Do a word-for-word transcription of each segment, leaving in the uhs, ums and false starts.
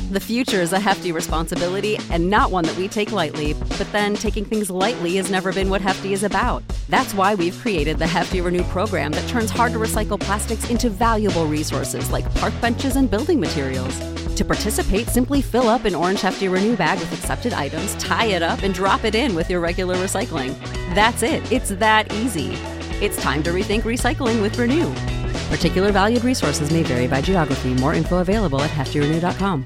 The future is a hefty responsibility and not one that we take lightly. But then taking things lightly has never been what Hefty is about. That's why we've created the Hefty Renew program that turns hard-to-recycle plastics into valuable resources like park benches and building materials. To participate, simply fill up an orange Hefty Renew bag with accepted items, tie it up, and drop it in with your regular recycling. That's it. It's that easy. It's time to rethink recycling with Renew. Particular valued resources may vary by geography. More info available at hefty renew dot com.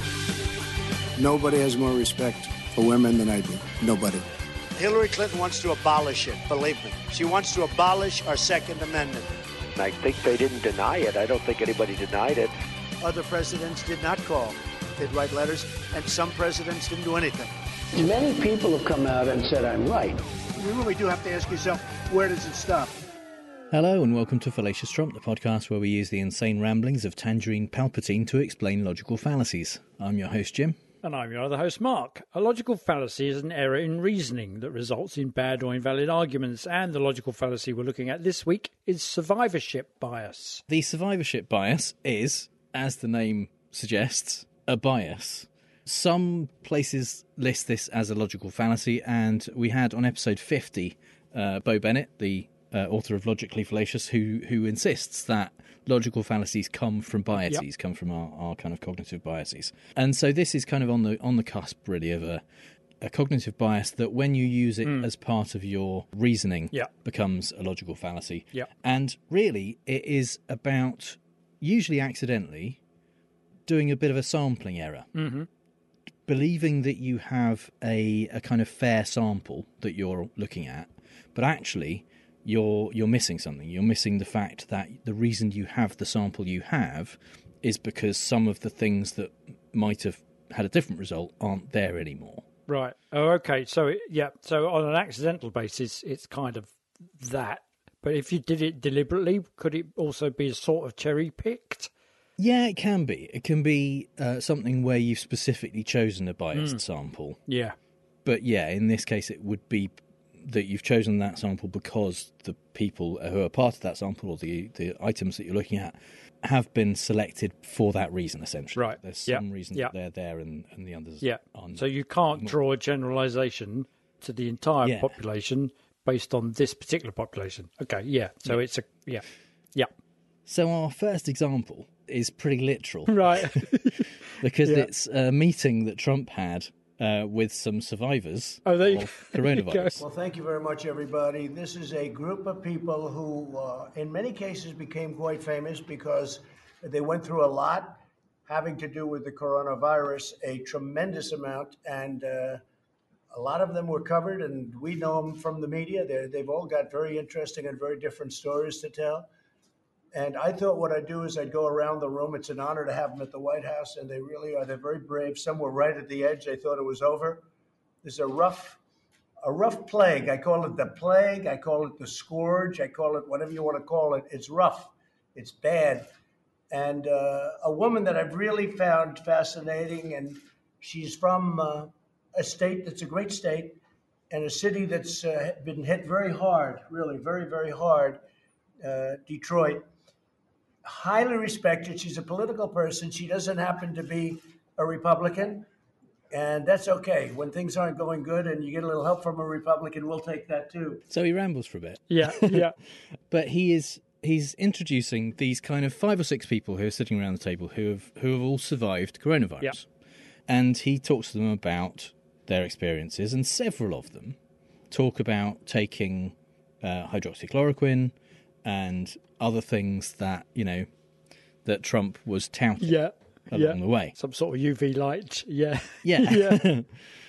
Nobody has more respect for women than I do. Nobody. Hillary Clinton wants to abolish it, believe me. She wants to abolish our Second Amendment. I think they didn't deny it. I don't think anybody denied it. Other presidents did not call. They'd write letters, and some presidents didn't do anything. Many people have come out and said I'm right. You really do have to ask yourself, where does it stop? Hello and welcome to Fallacious Trump, the podcast where we use the insane ramblings of Tangerine Palpatine to explain logical fallacies. I'm your host, Jim. And I'm your other host, Mark. A logical fallacy is an error in reasoning that results in bad or invalid arguments, and the logical fallacy we're looking at this week is survivorship bias. The survivorship bias is, as the name suggests, a bias. Some places list this as a logical fallacy, and we had on episode fifty, uh, Bo Bennett, the uh, author of Logically Fallacious, who who insists that logical fallacies come from biases, yep. come from our, our kind of cognitive biases. And so this is kind of on the on the cusp, really, of a, a cognitive bias that when you use it mm. as part of your reasoning yep. becomes a logical fallacy. Yep. And really, it is about, usually accidentally, doing a bit of a sampling error. Mm-hmm. Believing that you have a, a kind of fair sample that you're looking at, but actually you're you're missing something. You're missing the fact that the reason you have the sample you have is because some of the things that might have had a different result aren't there anymore. Right. Oh, okay. So, it, yeah. So on an accidental basis, it's kind of that. But if you did it deliberately, could it also be sort of cherry-picked? Yeah, it can be. It can be uh, something where you've specifically chosen a biased mm. sample. Yeah. But yeah, in this case, it would be that you've chosen that sample because the people who are part of that sample or the, the items that you're looking at have been selected for that reason, essentially. Right. There's some yep. reason yep. that they're there and, and the others yeah. aren't. So you can't draw a generalisation to the entire yeah. population based on this particular population. Okay, yeah. So yeah. it's a... Yeah. Yeah. So our first example is pretty literal. Right. because yeah. it's a meeting that Trump had uh, with some survivors oh, there you of go. coronavirus. Well, thank you very much, everybody. This is a group of people who, uh, in many cases, became quite famous because they went through a lot having to do with the coronavirus, a tremendous amount, and uh, a lot of them were covered, and we know them from the media. They're, they've all got very interesting and very different stories to tell. And I thought what I'd do is I'd go around the room. It's an honor to have them at the White House, and they really are. They're very brave. Some were right at the edge. They thought it was over. There's a rough, a rough plague. I call it the plague. I call it the scourge. I call it whatever you want to call it. It's rough. It's bad. And uh, a woman that I've really found fascinating, and she's from uh, a state that's a great state and a city that's uh, been hit very hard, really, very, very hard, uh, Detroit. Highly respected. She's a political person. She doesn't happen to be a Republican, and that's okay. When things aren't going good and you get a little help from a Republican, we'll take that too. So he rambles for a bit. Yeah, yeah. But he is he's introducing these kind of five or six people who are sitting around the table who have who have all survived coronavirus. Yeah. And he talks to them about their experiences, and several of them talk about taking uh, hydroxychloroquine and other things that, you know, that Trump was touting yeah, along yeah. the way. Some sort of U V light, yeah. Yeah. yeah.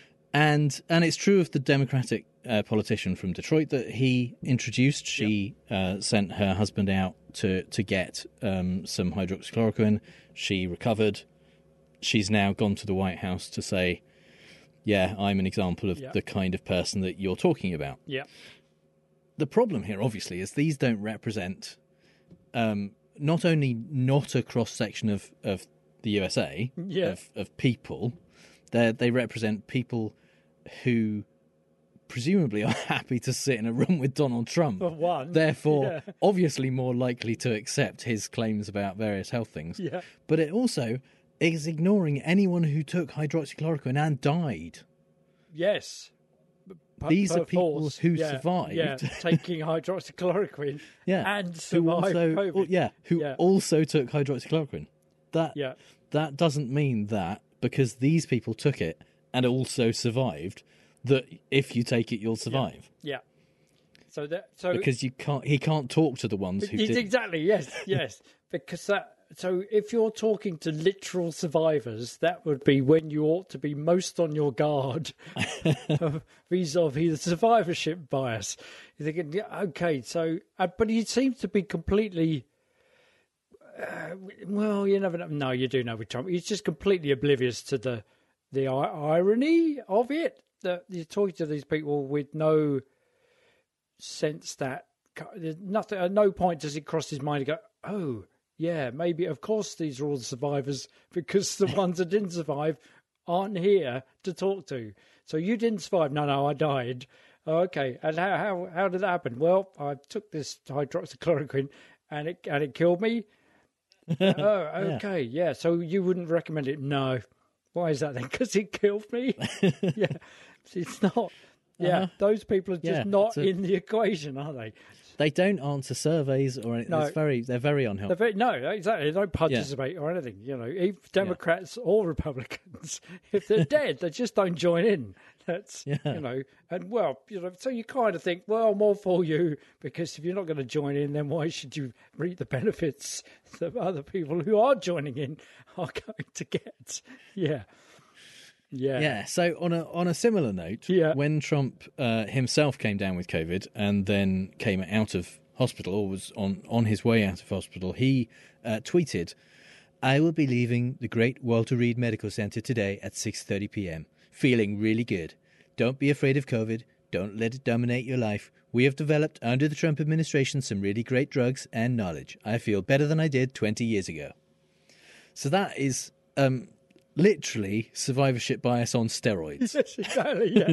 and and it's true of the Democratic uh, politician from Detroit that he introduced. She yep. uh, sent her husband out to, to get um, some hydroxychloroquine. She recovered. She's now gone to the White House to say, yeah, I'm an example of yep. the kind of person that you're talking about. Yeah. The problem here, obviously, is these don't represent um, not only not a cross-section of, of the U S A, yeah. of, of people, they represent people who presumably are happy to sit in a room with Donald Trump. One. Therefore, yeah. obviously more likely to accept his claims about various health things. Yeah. But it also is ignoring anyone who took hydroxychloroquine and died. Yes. Per, These per are people force. who yeah, survived. Yeah, taking hydroxychloroquine yeah. and who survived also, COVID. Yeah, who yeah. also took hydroxychloroquine. That, yeah. that doesn't mean that because these people took it and also survived, that if you take it, you'll survive. Yeah. yeah. So that so because you can't, he can't talk to the ones who did. Exactly. Yes. Yes. Because that. So if you're talking to literal survivors, that would be when you ought to be most on your guard vis-a-vis the survivorship bias. You're thinking, yeah, okay, so, uh, but he seems to be completely, uh, well, you never know. No, you do know with Trump. He's just completely oblivious to the the irony of it, that you're talking to these people with no sense that, there's nothing, at no point does it cross his mind to go, oh, yeah, maybe, of course, these are all the survivors because the ones that didn't survive aren't here to talk to. So you didn't survive. No, no, I died. Oh, okay. And how, how how did that happen? Well, I took this hydroxychloroquine and it and it killed me. Oh, okay. Yeah. yeah. So you wouldn't recommend it? No. Why is that then? Because it killed me? yeah. It's not. Yeah. Uh-huh. Those people are just yeah, not a... in the equation, are they? They don't answer surveys or anything. No. It's very, they're very unhelpful. They're very, no, exactly. They don't participate yeah. or anything. You know, if Democrats yeah. or Republicans, if they're dead, they just don't join in. That's, yeah. you know, and well, you know, so you kind of think, well, I'm all for you because if you're not going to join in, then why should you reap the benefits that other people who are joining in are going to get? Yeah. Yeah. Yeah. So on a on a similar note, yeah. when Trump uh, himself came down with COVID and then came out of hospital or was on, on his way out of hospital, he uh, tweeted, "I will be leaving the great Walter Reed Medical Center today at six thirty p.m. feeling really good. Don't be afraid of COVID. Don't let it dominate your life. We have developed under the Trump administration some really great drugs and knowledge. I feel better than I did twenty years ago." So that is um, literally survivorship bias on steroids. Yes, exactly, yeah.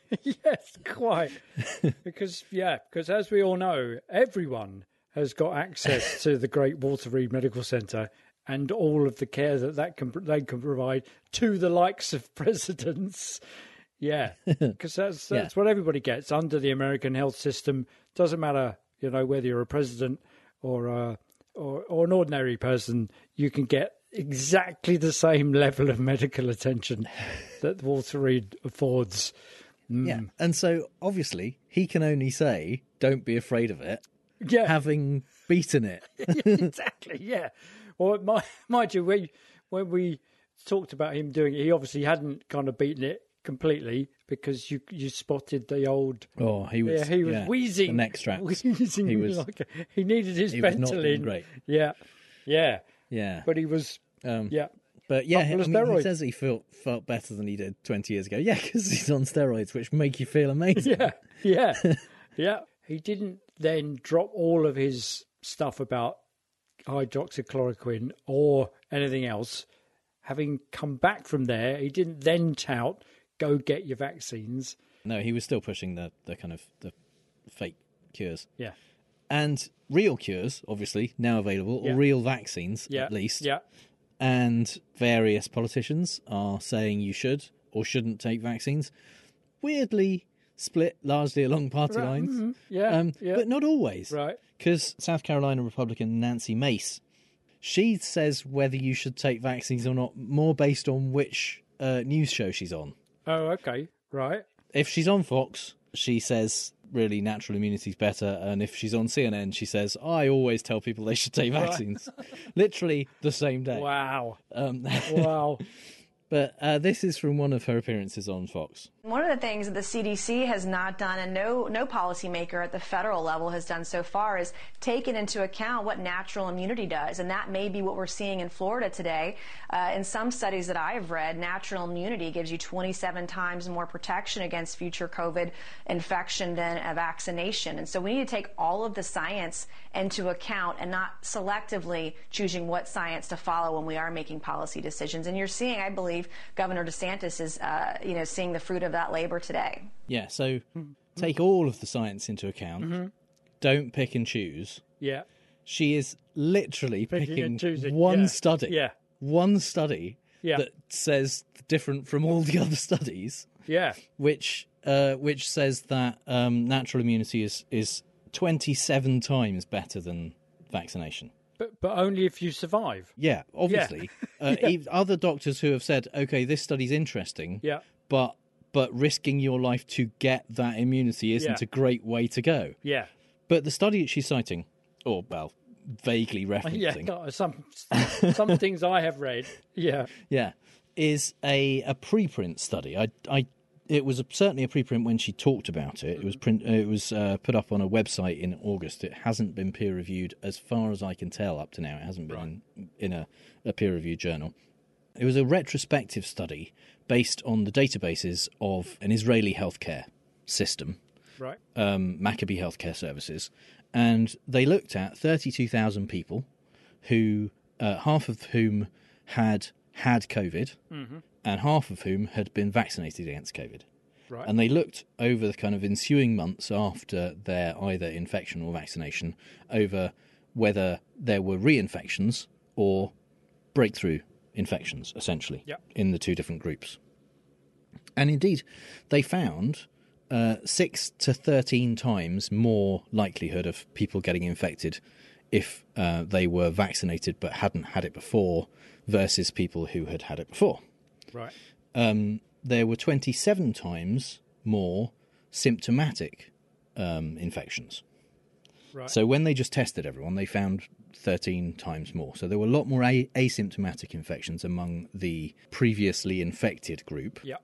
Yes, quite. Because, yeah, because as we all know, everyone has got access to the great Walter Reed Medical Center and all of the care that, that can, they can provide to the likes of presidents. Yeah, because that's, that's yeah. what everybody gets under the American health system. Doesn't matter, you know, whether you're a president or, a, or, or an ordinary person, you can get exactly the same level of medical attention that Walter Reed affords. Mm. Yeah, and so obviously he can only say, "Don't be afraid of it," yeah. having beaten it. Exactly, yeah. Well, my, mind you, we, when we talked about him doing it, he obviously hadn't kind of beaten it completely because you you spotted the old. Oh, he was. Yeah, he was yeah, wheezing. The neck straps. Wheezing. He was. Like, he needed his he Ventolin. Was not doing great. Yeah, yeah, yeah. But he was. Um, yeah. But yeah, I mean, he says he felt felt better than he did twenty years ago. Yeah, because he's on steroids, which make you feel amazing. Yeah, yeah, yeah. He didn't then drop all of his stuff about hydroxychloroquine or anything else. Having come back from there, he didn't then tout, "Go get your vaccines." No, he was still pushing the, the kind of the fake cures. Yeah. And real cures, obviously, now available, yeah. or real vaccines, yeah. at least. Yeah. And various politicians are saying you should or shouldn't take vaccines. Weirdly split largely along party right. lines. Mm-hmm. Yeah. Um, yeah. But not always. Right. Because South Carolina Republican Nancy Mace, she says whether you should take vaccines or not more based on which uh, news show she's on. Oh, okay. Right. If she's on Fox, she says really natural immunity is better, and if she's on C N N, she says I always tell people they should take vaccines. Literally the same day. Wow. Um, wow. But uh, this is from one of her appearances on Fox. One of the things that the C D C has not done, and no no policymaker at the federal level has done so far, is taken into account what natural immunity does. And that may be what we're seeing in Florida today. Uh, in some studies that I have read, natural immunity gives you twenty-seven times more protection against future COVID infection than a vaccination. And so we need to take all of the science into account and not selectively choosing what science to follow when we are making policy decisions. And you're seeing, I believe, Governor DeSantis is, uh, you know, seeing the fruit of that labor today. Yeah, so take all of the science into account. Mm-hmm. Don't pick and choose. Yeah. She is literally picking, picking one yeah. study yeah. one study Yeah. that says different from all the other studies, Yeah. which uh, which says that um, natural immunity is is twenty-seven times better than vaccination. But but only if you survive. Yeah, obviously. Uh, Yeah. ev- other doctors who have said, okay, this study's interesting, Yeah. but but risking your life to get that immunity isn't Yeah. a great way to go. Yeah. But the study that she's citing, or well, vaguely Yeah. referencing, no, Some some things I have read. Yeah. yeah, is a a preprint study. I I it was a, certainly a preprint when she talked about it. It was print. It was uh, put up on a website in August. It hasn't been peer reviewed, as far as I can tell, up to now. It hasn't been in, in a, a peer reviewed journal. It was a retrospective study based on the databases of an Israeli healthcare system, Right. um, Maccabee Healthcare Services, and they looked at thirty-two thousand people, who uh, half of whom had had COVID, Mm-hmm. and half of whom had been vaccinated against COVID. Right. And they looked over the kind of ensuing months after their either infection or vaccination over whether there were reinfections or breakthrough infections, essentially, Yep. in the two different groups. And indeed, they found uh, six to thirteen times more likelihood of people getting infected if uh, they were vaccinated but hadn't had it before versus people who had had it before. Right. Um, there were twenty-seven times more symptomatic um, infections. Right. So when they just tested everyone, they found thirteen times more. So there were a lot more a- asymptomatic infections among the previously infected group, Yeah.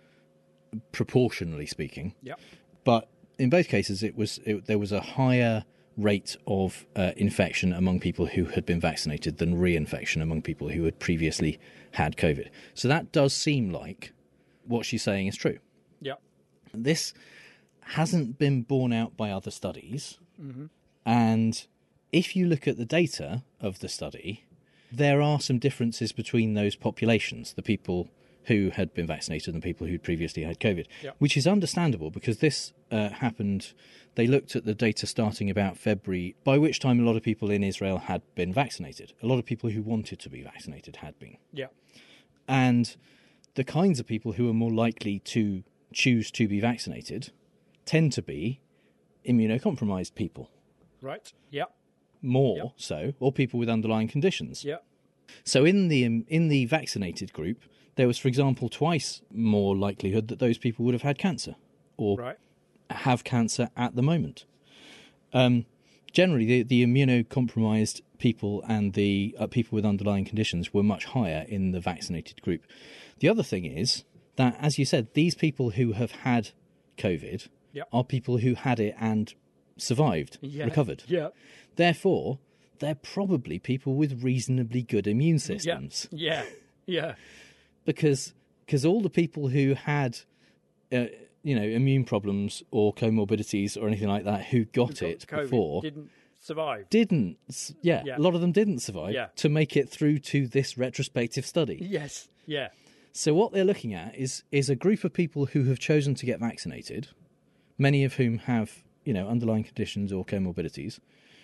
proportionally speaking. Yeah. But in both cases, it was it, there was a higher rate of uh, infection among people who had been vaccinated than reinfection among people who had previously had COVID. So that does seem like what she's saying is true. Yeah. This hasn't been borne out by other studies. Mm-hmm. And if you look at the data of the study, there are some differences between those populations, the people who had been vaccinated and the people who'd previously had COVID, Yep. which is understandable because this uh, happened. They looked at the data starting about February, by which time a lot of people in Israel had been vaccinated. A lot of people who wanted to be vaccinated had been. Yeah. And the kinds of people who are more likely to choose to be vaccinated tend to be immunocompromised people, Right. Yeah. more Yep. so, or people with underlying conditions. Yeah. So in the um, in the vaccinated group, there was, for example, twice more likelihood that those people would have had cancer or Right. have cancer at the moment. Um, generally, the, the immunocompromised people and the uh, people with underlying conditions were much higher in the vaccinated group. The other thing is that, as you said, these people who have had COVID Yep. are people who had it and survived, Yeah. recovered. Yeah. Therefore, they're probably people with reasonably good immune systems. Yeah. Yeah. because because all the people who had uh, you know immune problems or comorbidities or anything like that who got Got it COVID, before didn't survive. didn't s- yeah, Yeah. a lot of them didn't survive Yeah. to make it through to this retrospective study. Yes. Yeah. So what they're looking at is is a group of people who have chosen to get vaccinated, many of whom have you know underlying conditions or comorbidities,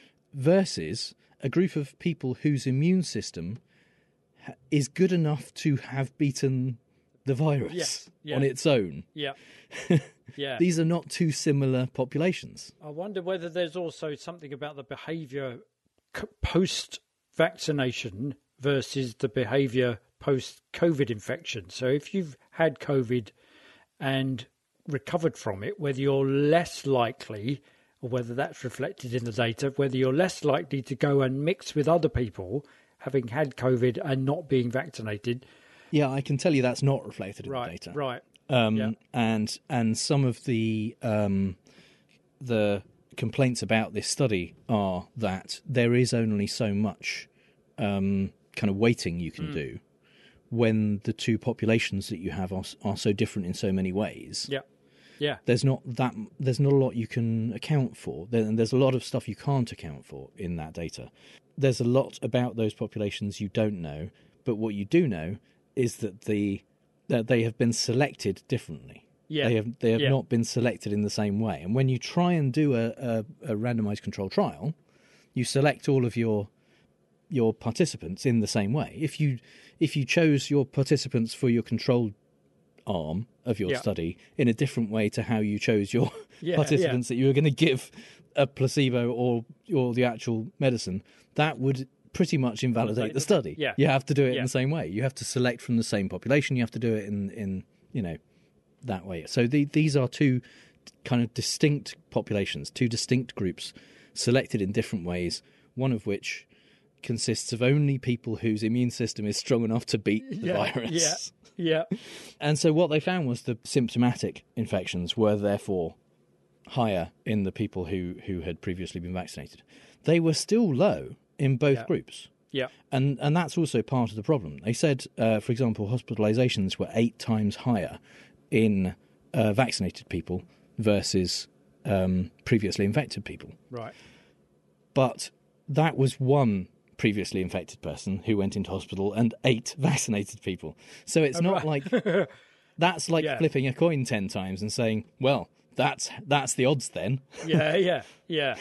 versus a group of people whose immune system ha- is good enough to have beaten the virus Yes, yeah. on its own. Yeah. Yeah. These are not two similar populations. I wonder whether there's also something about the behaviour c- post-vaccination versus the behaviour post-COVID infection. So if you've had COVID and recovered from it, whether you're less likely, or whether that's reflected in the data, whether you're less likely to go and mix with other people having had COVID and not being vaccinated. Yeah, I can tell you that's not reflected in Right, the data. right. Um, Yeah. And and some of the um, the complaints about this study are that there is only so much um, kind of weighting you can Mm. do when the two populations that you have are, are so different in so many ways. Yeah. Yeah. There's not that there's not a lot you can account for. There, and there's a lot of stuff you can't account for in that data. There's a lot about those populations you don't know, but what you do know is that the that they have been selected differently. Yeah. They have they have Yeah. not been selected in the same way. And when you try and do a, a, a randomized control trial, you select all of your your participants in the same way. If you if you chose your participants for your controlled arm of your yeah. study in a different way to how you chose your yeah, participants yeah. that you were going to give a placebo or or the actual medicine, that would pretty much invalidate the study. Yeah. You have to do it yeah. in the same way. You have to select from the same population. You have to do it in, in you know, that way. So the, these are two kind of distinct populations, two distinct groups selected in different ways, one of which consists of only people whose immune system is strong enough to beat the yeah, virus. Yeah, yeah. And so what they found was the symptomatic infections were therefore higher in the people who, who had previously been vaccinated. They were still low in both yeah. groups. Yeah. And and that's also part of the problem. They said, uh, for example, hospitalizations were eight times higher in uh, vaccinated people versus um, previously infected people. Right. But that was one previously infected person who went into hospital and eight vaccinated people. So it's Oh, not right. like that's like Yeah. flipping a coin ten times and saying, well, that's that's the odds then. Yeah, yeah, yeah.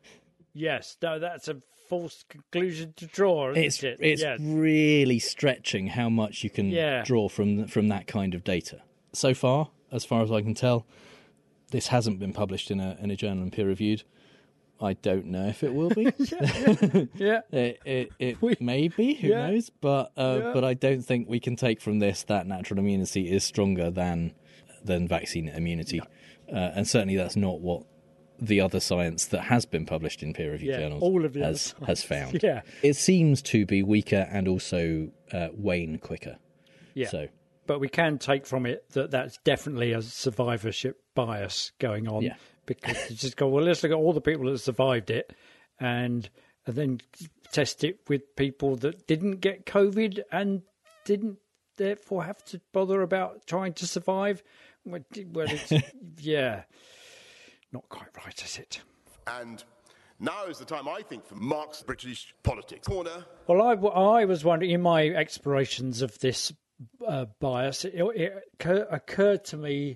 Yes, no, that's a false conclusion to draw, isn't It's it? it's yes. really stretching how much you can Yeah. draw from from that kind of data. So far, as far as I can tell, this hasn't been published in a in a journal and peer reviewed. I don't know if it will be. yeah. It it, it We- may be. Who yeah. knows? But uh, Yeah. but I don't think we can take from this that natural immunity is stronger than than vaccine immunity, uh, and certainly that's not what the other science that has been published in peer-reviewed Yeah, journals all of the other has science. has found. Yeah. It seems to be weaker and also uh, wane quicker. Yeah. So But we can take from it that that's definitely a survivorship bias going on. Yeah. Because you just go, well, let's look at all the people that survived it and, and then test it with people that didn't get COVID and didn't therefore have to bother about trying to survive. Well, well, it's, yeah, not quite right, is it? And now is the time, I think, for Mark's British politics corner. Well, I, I was wondering, in my explorations of this uh, bias, it, it occur, occurred to me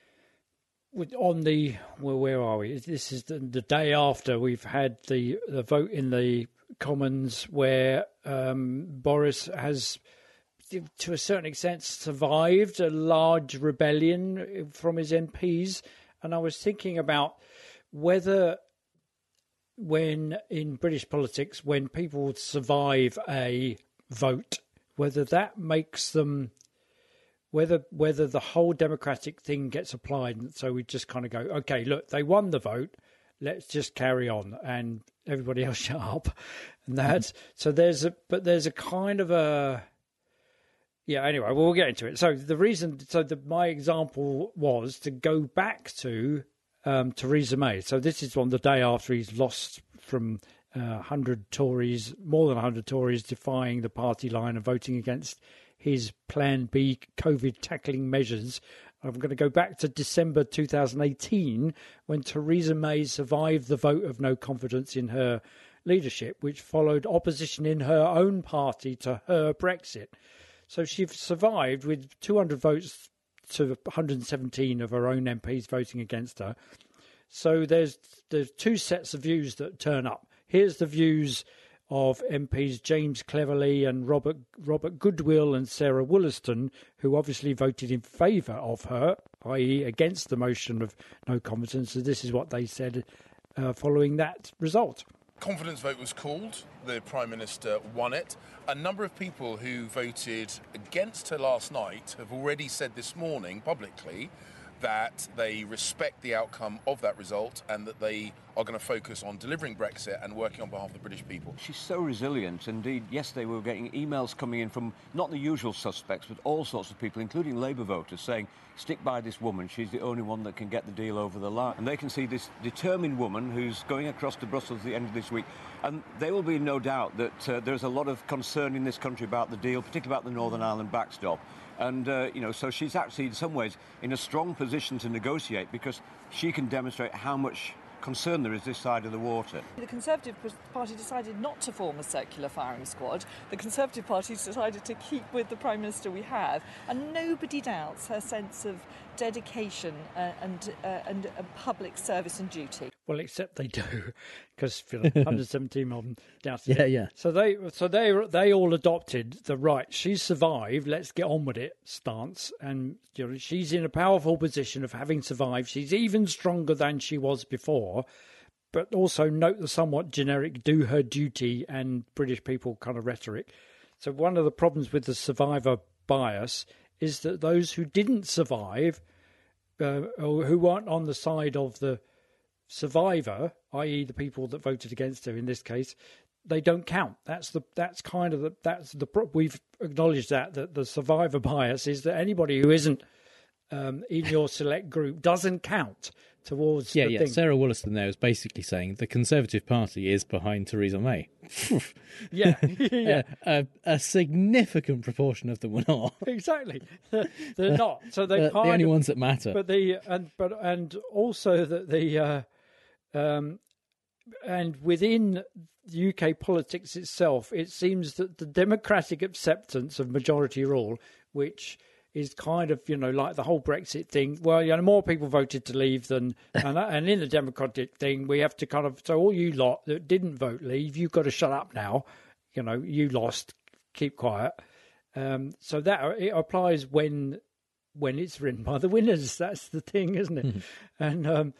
with, on the, well, where are we? This is the, the day after we've had the, the vote in the Commons where um, Boris has, to a certain extent, survived a large rebellion from his M Ps. And I was thinking about whether when in British politics, when people survive a vote, whether that makes them, whether whether the whole democratic thing gets applied. And so we just kind of go, okay, look, they won the vote, let's just carry on, and everybody else shut up. And that's so there's a but there's a kind of a yeah. Anyway, well, we'll get into it. So the reason, so the, my example was to go back to um, Theresa May. So this is on the day after he's lost from uh, one hundred Tories, more than one hundred Tories, defying the party line and voting against his Plan B COVID tackling measures. I'm going to go back to December two thousand eighteen when Theresa May survived the vote of no confidence in her leadership, which followed opposition in her own party to her Brexit. So she survived with two hundred votes to one hundred seventeen of her own M Ps voting against her. So there's there's two sets of views that turn up. Here's the views of M Ps James Cleverly and Robert Robert Goodwill and Sarah Wollaston, who obviously voted in favour of her, that is against the motion of no confidence. So this is what they said uh, following that result. Confidence vote was called. The Prime Minister won it. A number of people who voted against her last night have already said this morning publicly that they respect the outcome of that result and that they are going to focus on delivering Brexit and working on behalf of the British people. She's so resilient. Indeed, yesterday we were getting emails coming in from not the usual suspects, but all sorts of people, including Labour voters, saying, stick by this woman. She's the only one that can get the deal over the line. And they can see this determined woman who's going across to Brussels at the end of this week. And there will be no doubt that uh, there's a lot of concern in this country about the deal, particularly about the Northern Ireland backstop. And, uh, you know, so she's actually, in some ways, in a strong position to negotiate because she can demonstrate how much concern there is this side of the water. The Conservative Party decided not to form a circular firing squad. The Conservative Party decided to keep with the Prime Minister we have, and nobody doubts her sense of dedication uh, and uh, and uh, public service and duty. Well, except they do, because you know, one hundred seventeen of them doubted Yeah, it. yeah. So they, so they, they all adopted the right. She survived. Let's get on with it stance, and you know, she's in a powerful position of having survived. She's even stronger than she was before. But also note the somewhat generic "do her duty" and British people kind of rhetoric. So one of the problems with the survivor bias is that those who didn't survive, uh, or who weren't on the side of the survivor, that is the people that voted against her in this case, they don't count. That's the that's kind of the that's the we've acknowledged that that the survivor bias is that anybody who isn't um, in your select group doesn't count towards yeah the yeah. thing. Sarah Wollaston there was basically saying the Conservative Party is behind Theresa May. yeah, yeah. A, a, a significant proportion of them were not. Exactly, they're not. So they the, kind the only of, ones that matter. But the and but and also that the. Uh, Um, and within U K politics itself, it seems that the democratic acceptance of majority rule, which is kind of, you know, like the whole Brexit thing, well, you know, more people voted to leave than, and, and in the democratic thing, we have to kind of, so all you lot that didn't vote leave, you've got to shut up now, you know, you lost, keep quiet. Um, so that, it applies when, when it's written by the winners, that's the thing, isn't it? and, um,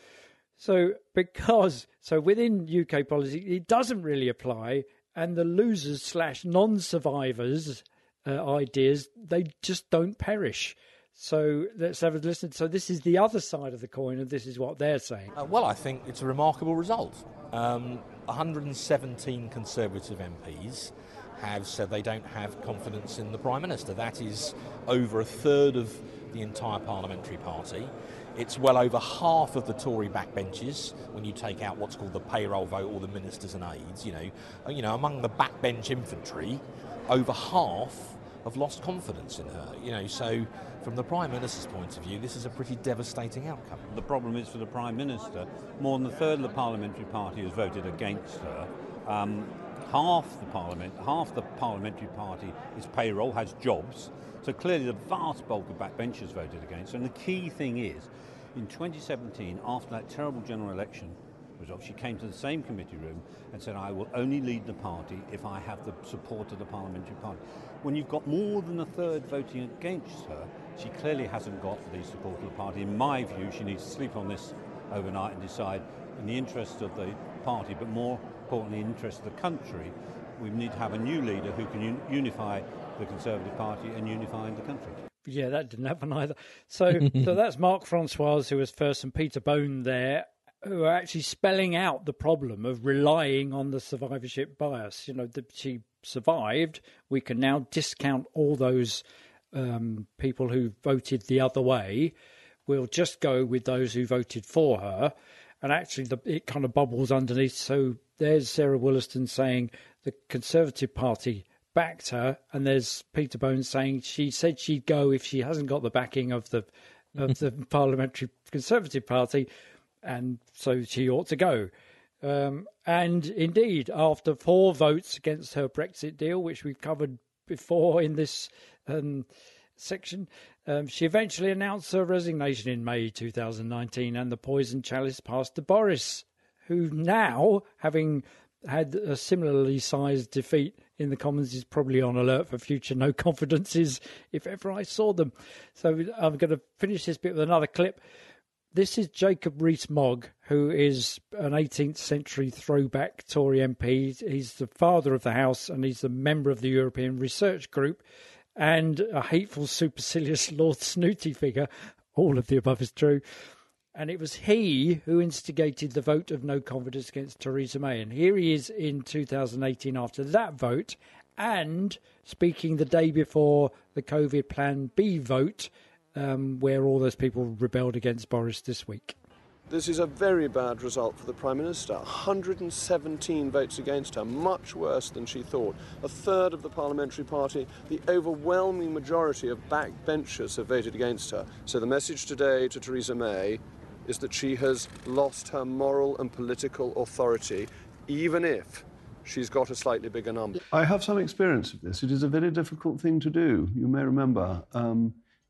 So because so within U K policy, it doesn't really apply, and the losers slash non-survivors uh, ideas, they just don't perish. So let's have a listen. So this is the other side of the coin, and this is what they're saying. Uh, well, I think it's a remarkable result. Um, one hundred seventeen Conservative M Ps have said they don't have confidence in the Prime Minister. That is over a third of the entire parliamentary party. It's well over half of the Tory backbenches when you take out what's called the payroll vote or the ministers and aides. You know, you know, among the backbench infantry, over half have lost confidence in her. You know, so from the Prime Minister's point of view, this is a pretty devastating outcome. The problem is for the Prime Minister, more than a third of the parliamentary party has voted against her. Um, half the parliament, half the parliamentary party is payroll, has jobs. So clearly the vast bulk of backbenchers voted against her. And the key thing is, in twenty seventeen, after that terrible general election result, she came to the same committee room and said, I will only lead the party if I have the support of the parliamentary party. When you've got more than a third voting against her, she clearly hasn't got the support of the party. In my view, she needs to sleep on this overnight and decide, in the interest of the party, but more importantly, in the interest of the country, we need to have a new leader who can un- unify the Conservative Party and unify the country. Yeah, that didn't happen either. So, so that's Mark Francois, who was first, and Peter Bone there, who are actually spelling out the problem of relying on the survivorship bias. You know, that she survived. We can now discount all those um, people who voted the other way. We'll just go with those who voted for her. And actually, the, it kind of bubbles underneath. So there's Sarah Wollaston saying the Conservative Party backed her, and there's Peter Bone saying she said she'd go if she hasn't got the backing of the of the Parliamentary Conservative Party, and so she ought to go. Um, and indeed, after four votes against her Brexit deal, which we've covered before in this um, section, um, she eventually announced her resignation in May two thousand nineteen, and the poison chalice passed to Boris, who now, having had a similarly sized defeat in the Commons, is probably on alert for future no confidences if ever I saw them. So I'm going to finish this bit with another clip. This is Jacob Rees-Mogg, who is an eighteenth century throwback Tory M P. He's the father of the House, and he's the member of the European Research Group, and a hateful, supercilious Lord Snooty figure. All of the above is true. And it was he who instigated the vote of no confidence against Theresa May. And here he is in two thousand eighteen after that vote, and speaking the day before the COVID Plan B vote, um, where all those people rebelled against Boris this week. This is a very bad result for the Prime Minister. one hundred seventeen votes against her, much worse than she thought. A third of the parliamentary party, the overwhelming majority of backbenchers have voted against her. So the message today to Theresa May is that she has lost her moral and political authority, even if she's got a slightly bigger number. I have some experience of this. It is a very difficult thing to do. You may remember um,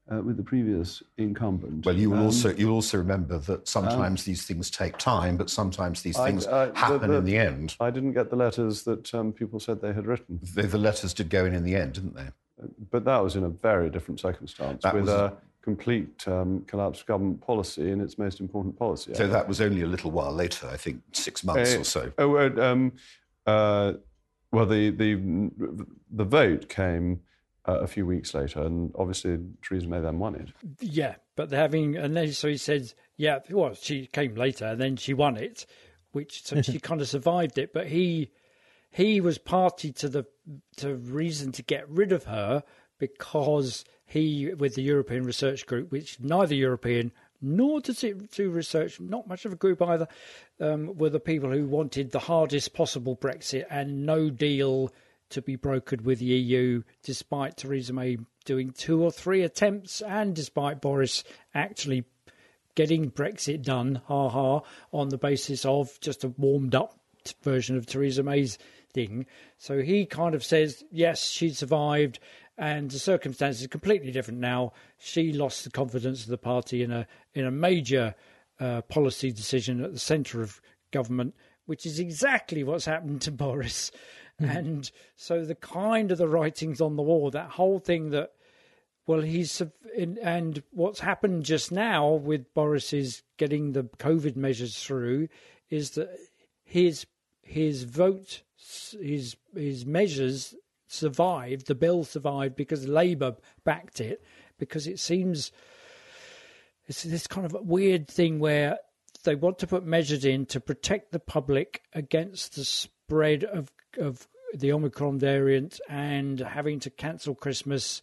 uh, with the previous incumbent. Well, you will Um, also you'll also remember that sometimes um, these things take time, but sometimes these I- things I- the- happen the- in the end. I didn't get the letters that um, people said they had written. The, the letters did go in in the end, didn't they? But that was in a very different circumstance, That with was- a complete um, collapse of government policy in its most important policy. So that was only a little while later, I think six months Uh, or so. Oh, uh, um, uh, well, the, the, the vote came uh, a few weeks later, and obviously Theresa May then won it. Yeah, but they're having, and then so he said, yeah, well, she came later, and then she won it, which so she kind of survived it. But he, he was party to the to reason to get rid of her because he, with the European Research Group, which neither European nor does it do research, not much of a group either, um, were the people who wanted the hardest possible Brexit and no deal to be brokered with the E U, despite Theresa May doing two or three attempts and despite Boris actually getting Brexit done, ha-ha, on the basis of just a warmed-up version of Theresa May's thing. So he kind of says, yes, she survived, and the circumstances are completely different now. She lost the confidence of the party in a in a major uh, policy decision at the centre of government, which is exactly what's happened to Boris. Mm-hmm. And so the kind of the writings on the wall, that whole thing that, well, he's in, and what's happened just now with Boris's getting the COVID measures through is that his his vote, his his measures survived, the bill survived because Labour backed it, because it seems it's this kind of weird thing where they want to put measures in to protect the public against the spread of of the Omicron variant and having to cancel Christmas.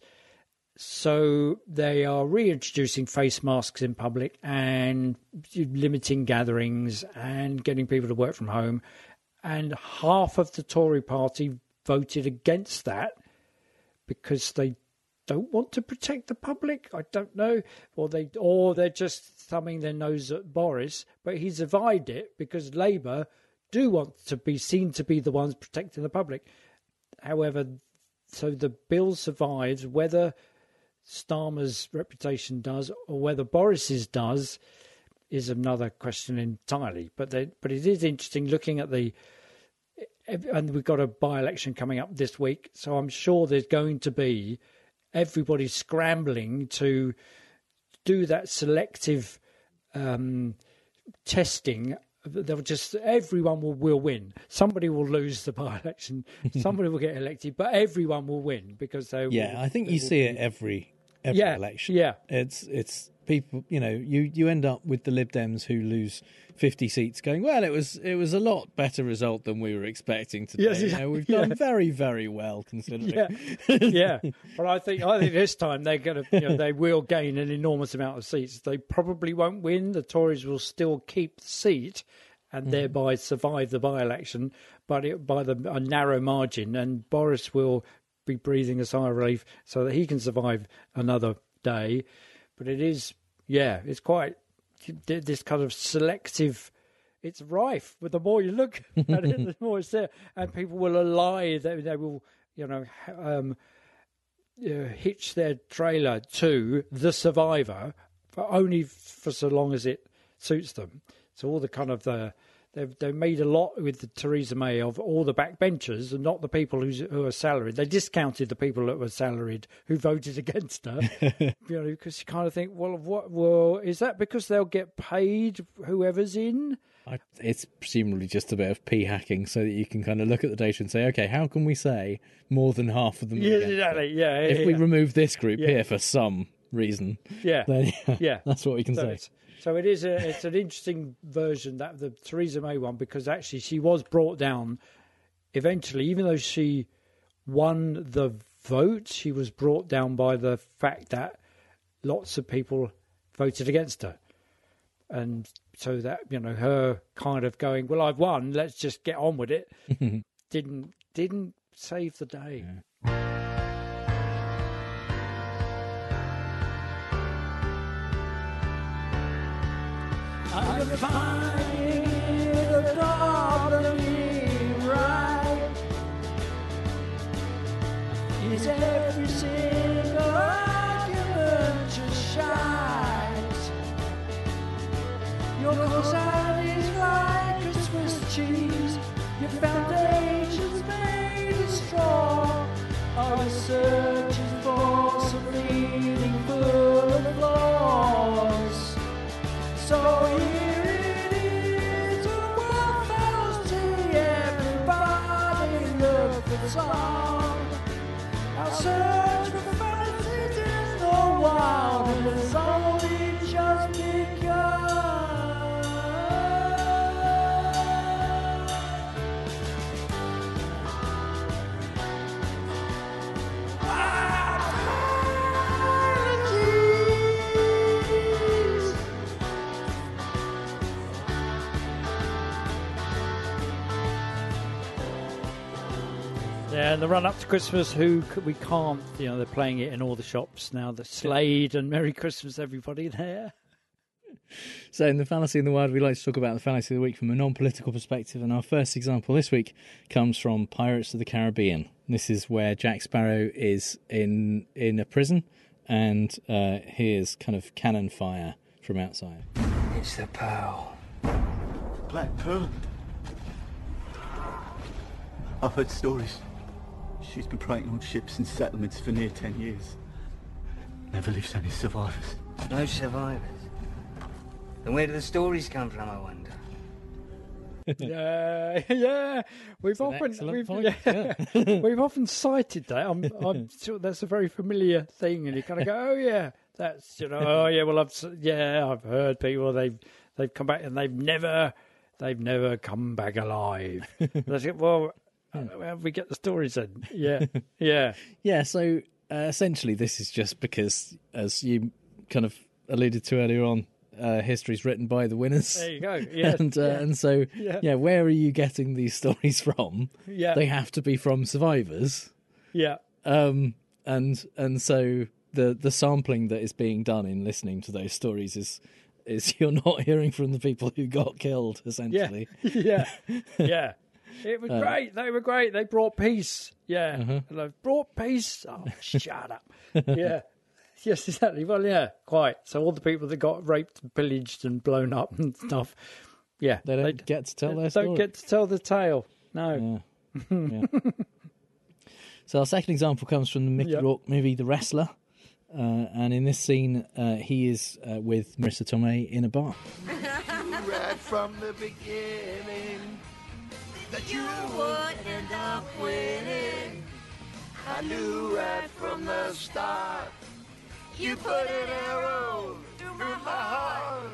So they are reintroducing face masks in public and limiting gatherings and getting people to work from home. And half of the Tory party voted against that because they don't want to protect the public. I don't know. Or they or they're just thumbing their nose at Boris. But he survived it because Labour do want to be seen to be the ones protecting the public. However, so the bill survives, whether Starmer's reputation does or whether Boris's does is another question entirely. But they, but it is interesting looking at the, and we've got a by-election coming up this week, so I'm sure there's going to be everybody scrambling to do that selective um, testing. They'll just everyone will, will win. Somebody will lose the by-election. Somebody will get elected, but everyone will win because they. Yeah, will, I think they you will see be, it every every yeah, election. Yeah, it's it's people. You know, you you end up with the Lib Dems who lose fifty seats, going, well, it was it was a lot better result than we were expecting today. Yes, you know, we've yeah. done very very well considering. Yeah, yeah. But I think I think this time they're going to, you know, they will gain an enormous amount of seats. They probably won't win. The Tories will still keep the seat and thereby survive the by-election, but it, by the, a narrow margin. And Boris will be breathing a sigh of relief so that he can survive another day. But it is, yeah, it's quite this kind of selective. It's rife. But the more you look at it, the more it's there, and people will ally. They, they will, you know, um, uh, hitch their trailer to The Survivor, but only for so long as it suits them. So all the kind of the they've they've made a lot with the Theresa May of all the backbenchers and not the people who's, who are salaried. They discounted the people that were salaried who voted against her, you know, because you kind of think, well, what? Well, is that because they'll get paid whoever's in? I, it's presumably just a bit of p hacking, so that you can kind of look at the data and say, okay, how can we say more than half of them? Yeah, exactly. Yeah, if yeah, we yeah. remove this group Yeah. here for some reason, Yeah, then yeah, that's what we can so say. It's, so it is a, it's an interesting version, that the Theresa May one, because actually she was brought down eventually, even though she won the vote, she was brought down by the fact that lots of people voted against her. And so that, you know, her kind of going, well, I've won, let's just get on with it, didn't didn't save the day. Yeah. I can find the problem right. Is every single argument true? Your croissant is like a Swiss cheese. Your foundation's made of straw. Our research is for some meaning full of flaws. So here it is, a world fallacy. Everybody look for some. Our search for fantasies in the wild has only just begun. Yeah, and the run up to Christmas, who c- we can't, you know, they're playing it in all the shops now. The Slade and Merry Christmas, everybody there. So in the Fallacy in the Wild, we like to talk about the Fallacy of the Week from a non-political perspective, and our first example this week comes from Pirates of the Caribbean. This is where Jack Sparrow is in in a prison, and uh, hears kind of cannon fire from outside. It's the Pearl. Black Pearl? I've heard stories. She's been preying on ships and settlements for near ten years. Never leaves any survivors. No survivors. Then where do the stories come from, I wonder? Yeah, yeah. We've often we've, point, yeah. we've often cited that. I'm, I'm sure that's a very familiar thing, and you kind of go, "Oh yeah, that's you know, oh yeah." Well, I've s- yeah, I've heard people they've they've come back and they've never they've never come back alive. And I said, well, uh, how do we get the stories then? Yeah, yeah, Yeah, so uh, essentially this is just because, as you kind of alluded to earlier on, uh, history's written by the winners. There you go. Yes, and uh, yeah. and so Yeah. yeah, where are you getting these stories from? Yeah. They have to be from survivors. yeah. Um, and and so the the sampling that is being done in listening to those stories is is you're not hearing from the people who got killed, Yeah, essentially. yeah, yeah. It was Uh, great. They were great. They brought peace. Yeah, Uh-huh. and they brought peace. Oh, shut up. Yeah, yes, exactly. Well, yeah, quite. So all the people that got raped, and pillaged, and blown up and stuff. Yeah, They don't get to tell they their don't story. get to tell the tale. No. Yeah. So our second example comes from the Mickey Yep. Rourke movie The Wrestler. Uh, and in this scene, uh, he is uh, with Marissa Tomei in a bar. Right from the beginning that you would end up winning. I knew right from the start you put an arrow through my heart.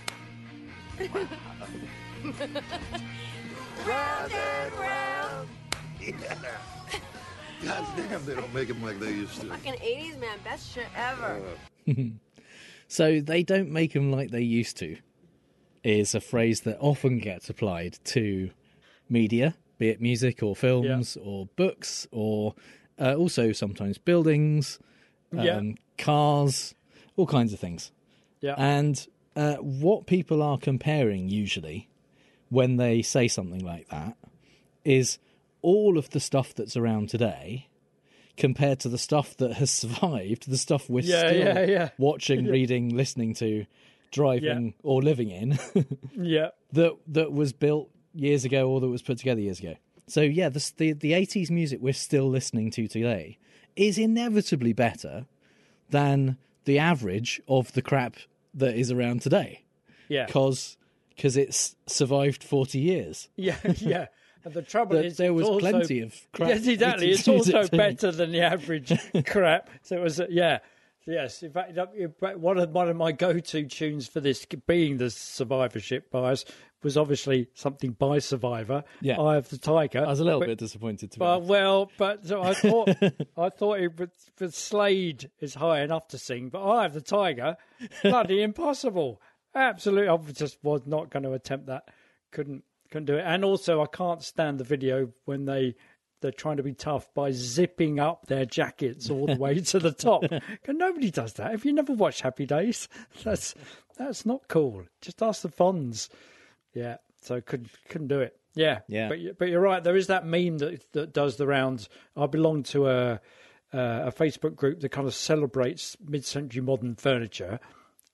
Round and round. Yeah. God damn, they don't make them like they used to. Fucking eighties, man. Best shit ever. So they don't make them like they used to is a phrase that often gets applied to media, be it music or films or books or uh, also sometimes buildings, um, Yeah. cars, all kinds of things. Yeah. And uh, what people are comparing usually when they say something like that is all of the stuff that's around today compared to the stuff that has survived, the stuff we're Yeah, still yeah, yeah. watching, Yeah. reading, listening to, driving Yeah. or living in Yeah. that that was built years ago or that was put together years ago. So yeah, the the, the eighties music we're still listening to today is inevitably better than the average of the crap that is around today. Yeah. Because it's survived forty years. Yeah, yeah. And the trouble There- is, there it's was also, plenty of crap Yes, exactly. eighties It's also music too. better than the average crap. So it was, uh, yeah, yes. In fact, uh, one of one of my go-to tunes for this, being the survivorship bias, was obviously something by Survivor. Yeah. Eye of the Tiger. I was a little But- bit disappointed to be Well, honest. well, but so I thought I thought it would, but Slade is high enough to sing, but Eye of the Tiger, bloody impossible. Absolutely, I just was not going to attempt that. Couldn't couldn't do it. And also, I can't stand the video when they they're trying to be tough by zipping up their jackets all the way to the top. 'Cause nobody does that. If you never watched Happy Days, that's that's not cool. Just ask the Fonz. Yeah, so couldn't couldn't do it. Yeah, Yeah. But you- but you're right. There is that meme that that does the rounds. I belong to a uh, a Facebook group that kind of celebrates mid-century modern furniture,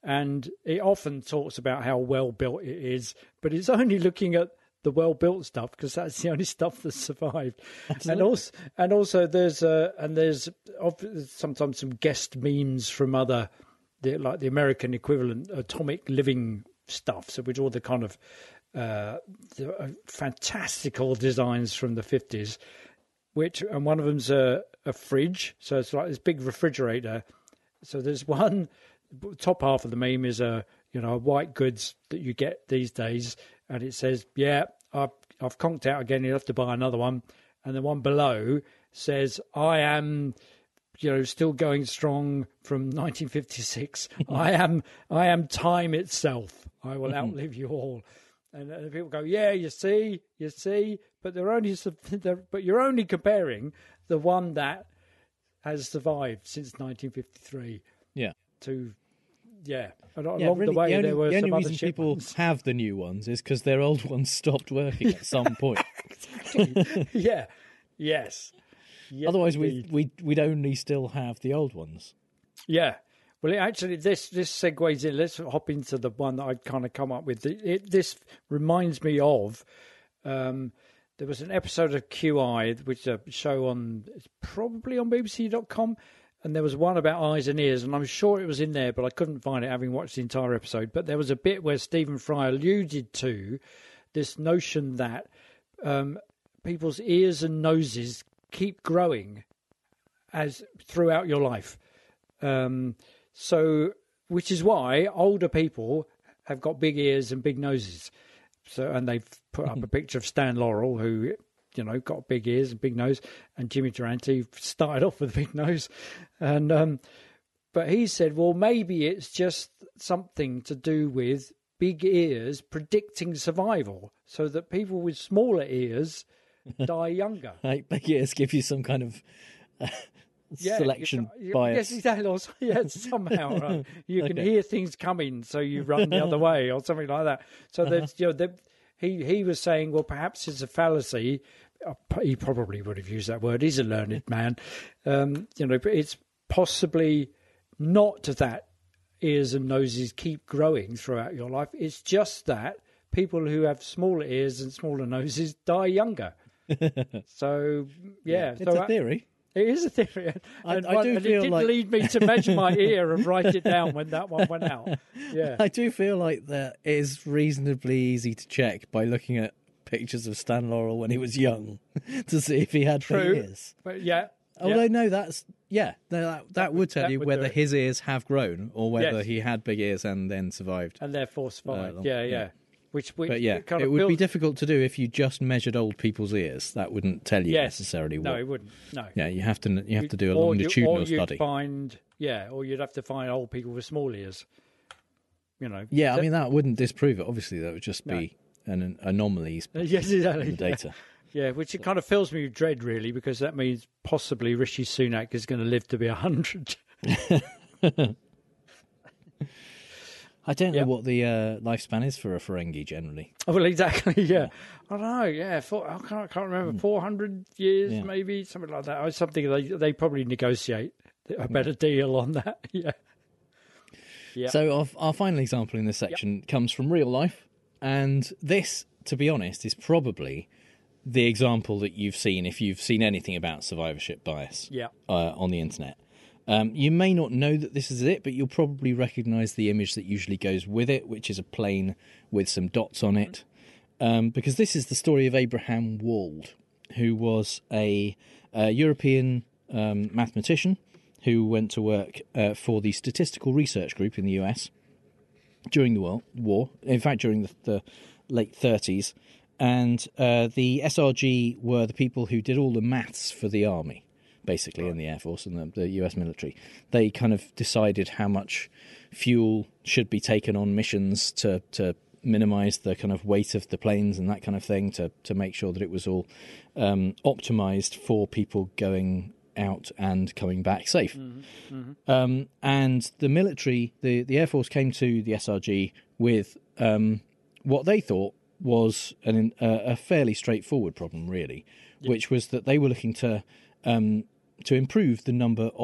and it often talks about how well built it is, but it's only looking at the well-built stuff because that's the only stuff that survived. Absolutely. And also, and also, there's uh, and there's sometimes some guest memes from other, the, like the American equivalent, Atomic Living stuff. So with all the kind of uh, the, uh, fantastical designs from the fifties, which and one of them's a, a fridge. So it's like this big refrigerator. So there's one. Top half of the meme is a you know white goods that you get these days. And it says, yeah, I've, I've conked out again. You'll have to buy another one. And the one below says, I am, you know, still going strong from nineteen fifty-six. I am I am time itself. I will outlive you all. And, and people go, yeah, you see, you see. But they're only, they're, but you're only comparing the one that has survived since nineteen fifty-three. Yeah. To... Yeah, along yeah, really, the way the only, there were the only some reason other people ones. have the new ones is because their old ones stopped working at some point. Exactly. Yeah, yes. yes Otherwise, indeed. we we we'd only still have the old ones. Yeah. Well, it actually, this this segues in. Let's hop into the one that I'd kind of come up with. It, it, this reminds me of. Um, there was an episode of Q I, which is a show on, it's probably on B B C dot com. And there was one about eyes and ears, and I'm sure it was in there, but I couldn't find it having watched the entire episode. But there was a bit where Stephen Fry alluded to this notion that um, people's ears and noses keep growing as throughout your life. Um, so, which is why older people have got big ears and big noses. So, and they've put up a picture of Stan Laurel, who, you know, got big ears and big nose, and Jimmy Durante started off with a big nose. And um, but he said, well, maybe it's just something to do with big ears predicting survival, so that people with smaller ears die younger. Like big ears give you some kind of uh, Yeah, selection you- bias. Yes, exactly. Or, yeah, somehow right? you can Okay. hear things coming, so you run the other way, or something like that. So Uh-huh. there's, you know, the, he he was saying, well, perhaps it's a fallacy. Uh, He probably would have used that word. He's a learned man, um, you know. But it's possibly not that ears and noses keep growing throughout your life. It's just that people who have smaller ears and smaller noses die younger. So yeah, It's so a theory. It is a theory. I- And I one- do and feel it did like- lead me to measure my ear and write it down when that one went out. Yeah. I do feel like that is reasonably easy to check by looking at pictures of Stan Laurel when he was young to see if he had True. big ears. But yeah. Although yeah. no, that's yeah, no, that, that, would tell that you would do whether it. his ears have grown or whether Yes. he had big ears and then survived. And therefore survived. Uh, yeah, yeah, yeah. Which, which But yeah, kind it of would be builds- difficult to do if you just measured old people's ears. That wouldn't tell you Yes. necessarily what. No, it wouldn't. No. Yeah, you have to you have to do a Or you- longitudinal or you'd study. Find, yeah, or you'd have to find old people with small ears. You know. Yeah, I That- mean that wouldn't disprove it. Obviously, that would just No. be an anomalies Yes, exactly. in the data. Yeah, which it kind of fills me with dread, really, because that means possibly Rishi Sunak is going to live to be a hundred. I don't know what the uh, lifespan is for a Ferengi generally. Oh, well, exactly. Yeah, I don't know. Yeah, four, I can't, I can't remember. Four hundred years, Yeah. maybe something like that. Or something they they probably negotiate a better deal on that. Yeah. Yeah. So our, our final example in this section comes from real life, and this, to be honest, is probably the example that you've seen if you've seen anything about survivorship bias Yeah. uh, on the internet. Um, you may not know that this is it, but you'll probably recognise the image that usually goes with it, which is a plane with some dots on it, um, because this is the story of Abraham Wald, who was a, a European um, mathematician who went to work uh, for the Statistical Research Group in the U S during the war, war in fact, during the, the late thirties. And uh, the S R G were the people who did all the maths for the army, basically, in the Air Force and the, the U S military. They kind of decided how much fuel should be taken on missions to, to minimise the kind of weight of the planes and that kind of thing, to, to make sure that it was all um, optimised for people going out and coming back safe. Mm-hmm. Mm-hmm. Um, and the military, the, the Air Force came to the S R G with um, what they thought was an, uh, a fairly straightforward problem, really, Yeah. which was that they were looking to um, to improve the number of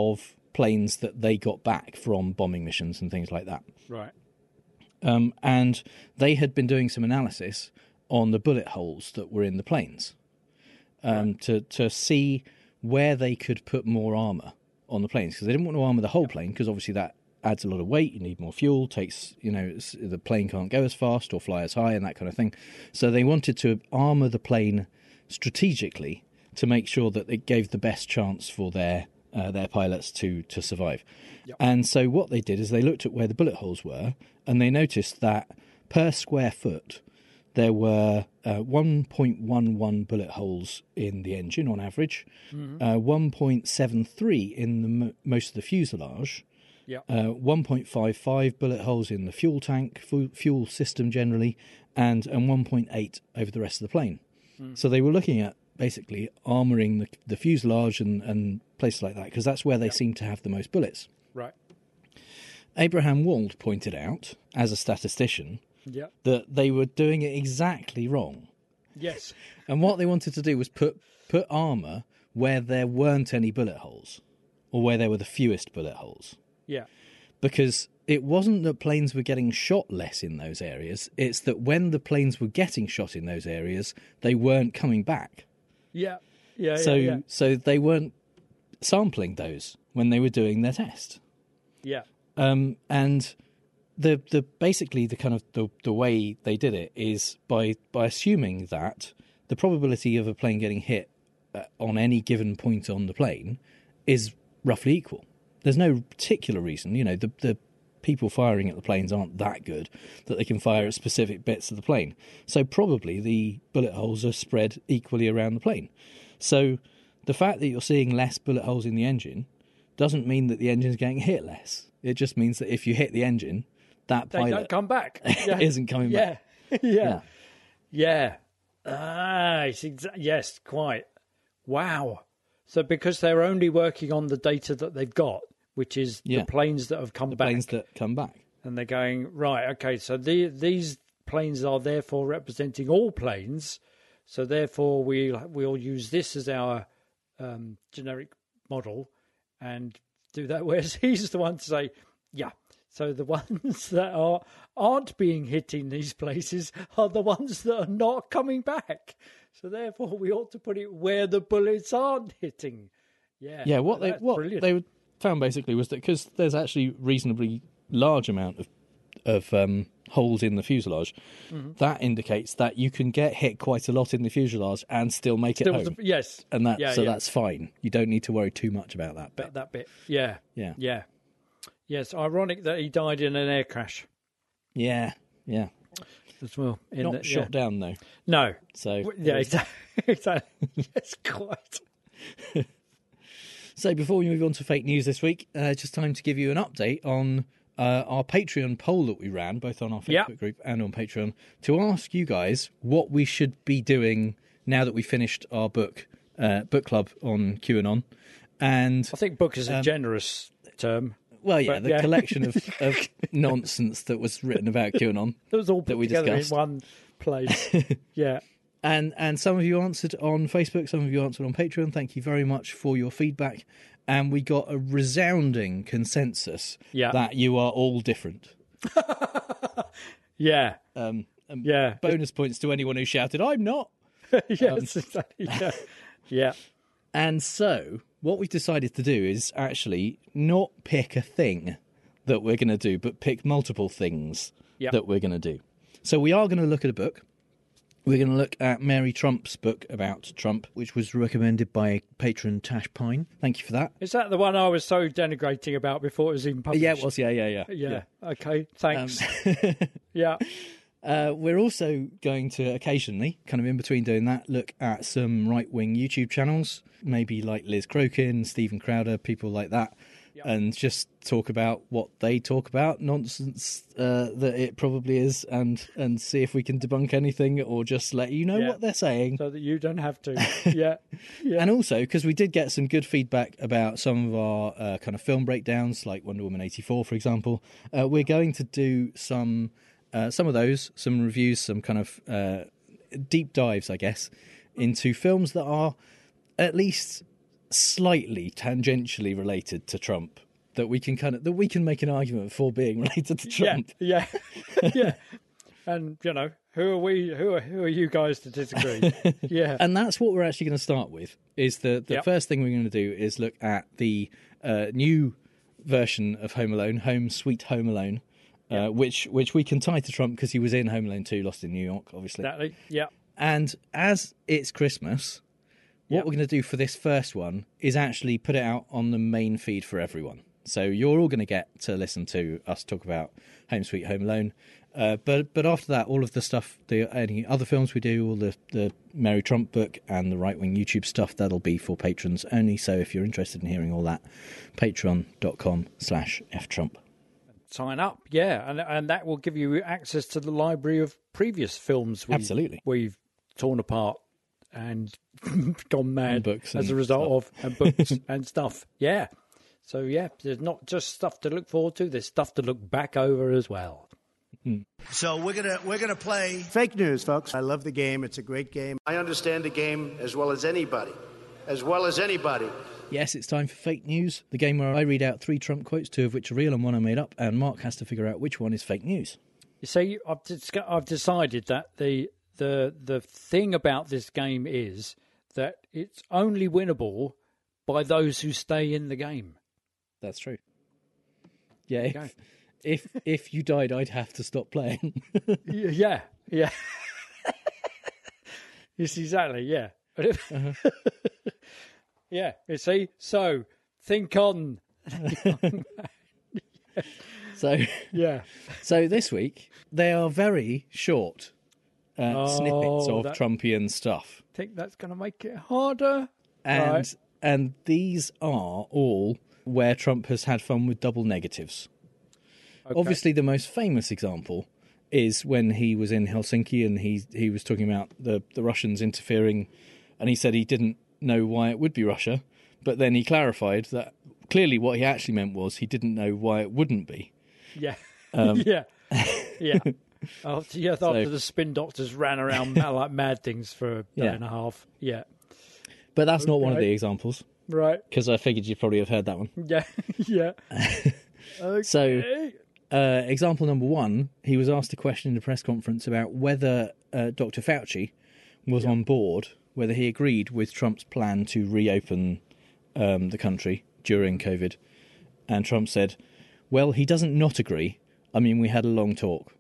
planes that they got back from bombing missions and things like that. Right. Um, and they had been doing some analysis on the bullet holes that were in the planes um, right. to, to see where they could put more armour on the planes, because they didn't want to armour the whole plane, because obviously that adds a lot of weight, you need more fuel, takes, you know, the plane can't go as fast or fly as high and that kind of thing. So they wanted to armour the plane strategically to make sure that it gave the best chance for their uh, their pilots to, to survive. Yep. And so what they did is they looked at where the bullet holes were, and they noticed that per square foot there were uh, one point one one bullet holes in the engine on average, mm-hmm. uh, one point seven three in the mo- most of the fuselage, yep. uh, one point five five bullet holes in the fuel tank, fu- fuel system generally, and, and one point eight over the rest of the plane. Mm. So they were looking at basically armouring the, the fuselage and, and places like that, because that's where they yep. seem to have the most bullets. Right. Abraham Wald pointed out, as a statistician, yep. that they were doing it exactly wrong. Yes. And what they wanted to do was put, put armour where there weren't any bullet holes, or where there were the fewest bullet holes. Yeah. Because it wasn't that planes were getting shot less in those areas, it's that when the planes were getting shot in those areas, they weren't coming back. Yeah, yeah, so, yeah, yeah. So they weren't sampling those when they were doing their test. Yeah. Um, and the the basically the kind of the, the way they did it is by by assuming that the probability of a plane getting hit uh, on any given point on the plane is roughly equal. There's no particular reason, you know, the the people firing at the planes aren't that good that they can fire at specific bits of the plane. So probably the bullet holes are spread equally around the plane. So the fact that you're seeing less bullet holes in the engine doesn't mean that the engine's getting hit less. It just means that if you hit the engine, that they pilot don't come back. Yeah. isn't coming yeah. back. yeah. Yeah. Yeah. Ah, it's exa- yes, quite. Wow. So because they're only working on the data that they've got, which is Yeah. the planes that have come The back. planes that come back. And they're going, right, okay, so the, these planes are therefore representing all planes, so therefore we'll, we'll use this as our um, generic model and do that, whereas he's the one to say, yeah, so the ones that are, aren't being hit in these places are the ones that are not coming back. So therefore we ought to put it where the bullets aren't hitting. Yeah, Yeah, what they that's what brilliant. they found basically was that because there's actually reasonably large amount of of um, holes in the fuselage, Mhm. that indicates that you can get hit quite a lot in the fuselage and still make Still it home. the- yes. and that Yeah, so yeah. that's fine. You don't need to worry too much about that. About that bit. Yeah. Yeah. Yeah. Yes, ironic that he died in an air crash Yeah, yeah. as well. In Not the- shot yeah. down though. No. So W- Yeah, exactly. exactly. Yes, quite. So before we move on to fake news this week, uh, just time to give you an update on uh, our Patreon poll that we ran, both on our Facebook Yeah. group and on Patreon, to ask you guys what we should be doing now that we finished our book, uh, book club on QAnon. And I think book is a um, generous term. Well, yeah, but the collection of, of nonsense that was written about QAnon It was all that put we together discussed. in one place. Yeah. And and some of you answered on Facebook, some of you answered on Patreon. Thank you very much for your feedback. And we got a resounding consensus Yeah. that you are all different. Yeah. Um, um, Yeah. Bonus points to anyone who shouted, "I'm not." Yes, exactly. Yeah. Yeah. And so, what we've decided to do is actually not pick a thing that we're going to do, but pick multiple things Yeah. that we're going to do. So we are going to look at a book. We're going to look at Mary Trump's book about Trump, which was recommended by patron Tash Pine. Thank you for that. Is that the one I was so denigrating about before it was even published? Yeah, it was. Yeah, yeah, yeah. Yeah. Okay. Thanks. Um, yeah. Uh, we're also going to occasionally, kind of in between doing that, look at some right-wing YouTube channels, maybe like Liz Crokin, Stephen Crowder, people like that, and just talk about what they talk about, nonsense uh, that it probably is, and, and see if we can debunk anything or just let you know Yeah. what they're saying. So that you don't have to. Yeah. Yeah. And also, because we did get some good feedback about some of our uh, kind of film breakdowns, like Wonder Woman eighty-four, for example, uh, we're going to do some uh, some of those, some reviews, some kind of uh, deep dives, I guess, into films that are at least slightly tangentially related to Trump that we can kind of that we can make an argument for being related to Trump. Yeah, yeah, yeah. And you know, who are we? Who are who are you guys to disagree? Yeah, and that's what we're actually going to start with. Is the the Yep. first thing we're going to do is look at the uh, new version of Home Alone, Home Sweet Home Alone, uh, which which we can tie to Trump because he was in Home Alone two, Lost in New York, obviously. Exactly. Yeah. And as it's Christmas, what Yep. we're going to do for this first one is actually put it out on the main feed for everyone. So you're all going to get to listen to us talk about Home Sweet Home Alone. Uh, but but after that, all of the stuff, the any other films we do, all the, the Mary Trump book and the right-wing YouTube stuff, that'll be for patrons only. So if you're interested in hearing all that, patreon.com slash ftrump. Sign up, yeah, and and that will give you access to the library of previous films we've, Absolutely. we've torn apart and gone mad And books as a and result stuff. of, and books and stuff. Yeah. So, yeah, there's not just stuff to look forward to, there's stuff to look back over as well. So we're gonna we're gonna play fake news, folks. I love the game. It's a great game. I understand the game as well as anybody, as well as anybody. Yes, it's time for Fake News, the game where I read out three Trump quotes, two of which are real and one are made up, and Mark has to figure out which one is fake news. You see, I've, dis- I've decided that the, the, the thing about this game is that it's only winnable by those who stay in the game. That's true. Yeah, There you if, if if you died, I'd have to stop playing. Y- yeah, yeah. Yes, exactly, yeah. But if- Uh-huh. Yeah, you see? So, think on. So Yeah. So this week they are very short uh, Oh, snippets of that- Trumpian stuff, Think that's going to make it harder? and Right. and these are all where Trump has had fun with double negatives. Okay. Obviously, the most famous example is when he was in Helsinki and he he was talking about the, the Russians interfering, and he said he didn't know why it would be Russia, but then he clarified that clearly what he actually meant was he didn't know why it wouldn't be. Yeah. Um, yeah. Yeah. After, yeah, after So- the spin doctors ran around ma- like mad things for a day Yeah. and a half. Yeah. But that's not one of Okay. the examples, Right. because I figured you probably have heard that one. Yeah. Yeah. Okay. So, uh, example number one, he was asked a question in a press conference about whether uh, Doctor Fauci was on board, whether he agreed with Trump's plan to reopen um, the country during COVID. And Trump said, well, he doesn't not agree. I mean, we had a long talk.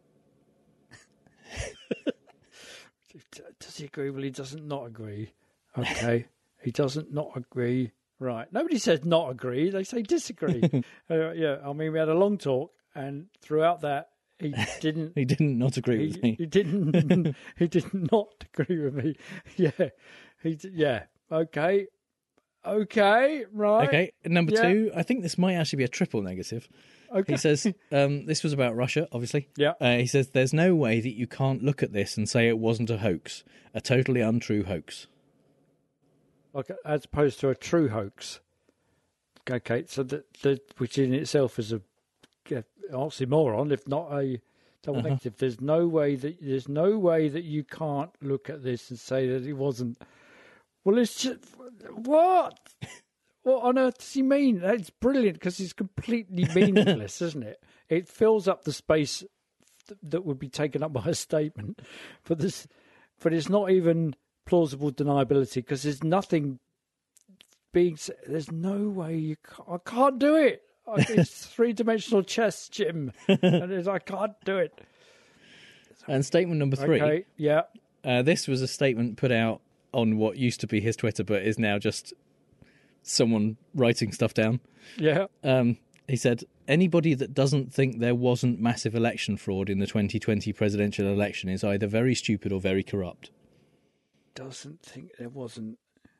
Does he agree? Well, he doesn't not agree. Okay. He doesn't not agree. Right. Nobody says not agree. They say disagree. uh, yeah. I mean, we had a long talk, and throughout that, he didn't. He didn't not agree with he, me. He didn't. He did not agree with me. Yeah. He. d- Yeah. Okay. Okay. Right. Okay, number Yeah. two, I think this might actually be a triple negative. Okay. He says, um, this was about Russia, obviously. Yeah. Uh, he says, there's no way that you can't look at this and say it wasn't a hoax, a totally untrue hoax. Okay, as opposed to a true hoax. Okay, so that, that which in itself is a yeah, oxymoron, if not a double Uh-huh. negative. There's no way that there's no way that you can't look at this and say that it wasn't. Well, it's just what? What on earth does he mean? That's brilliant because it's completely meaningless, isn't it? It fills up the space th- that would be taken up by a statement, but this, but it's not even plausible deniability because there's nothing being. s- There's no way you. Can't, I can't do it. I- It's three dimensional chess, Jim, and it's, I can't do it. And statement number three. Okay, yeah. Uh, this was a statement put out on what used to be his Twitter, but is now just someone writing stuff down. Yeah. Um, he said, anybody that doesn't think there wasn't massive election fraud in the twenty twenty presidential election is either very stupid or very corrupt. Doesn't think there wasn't.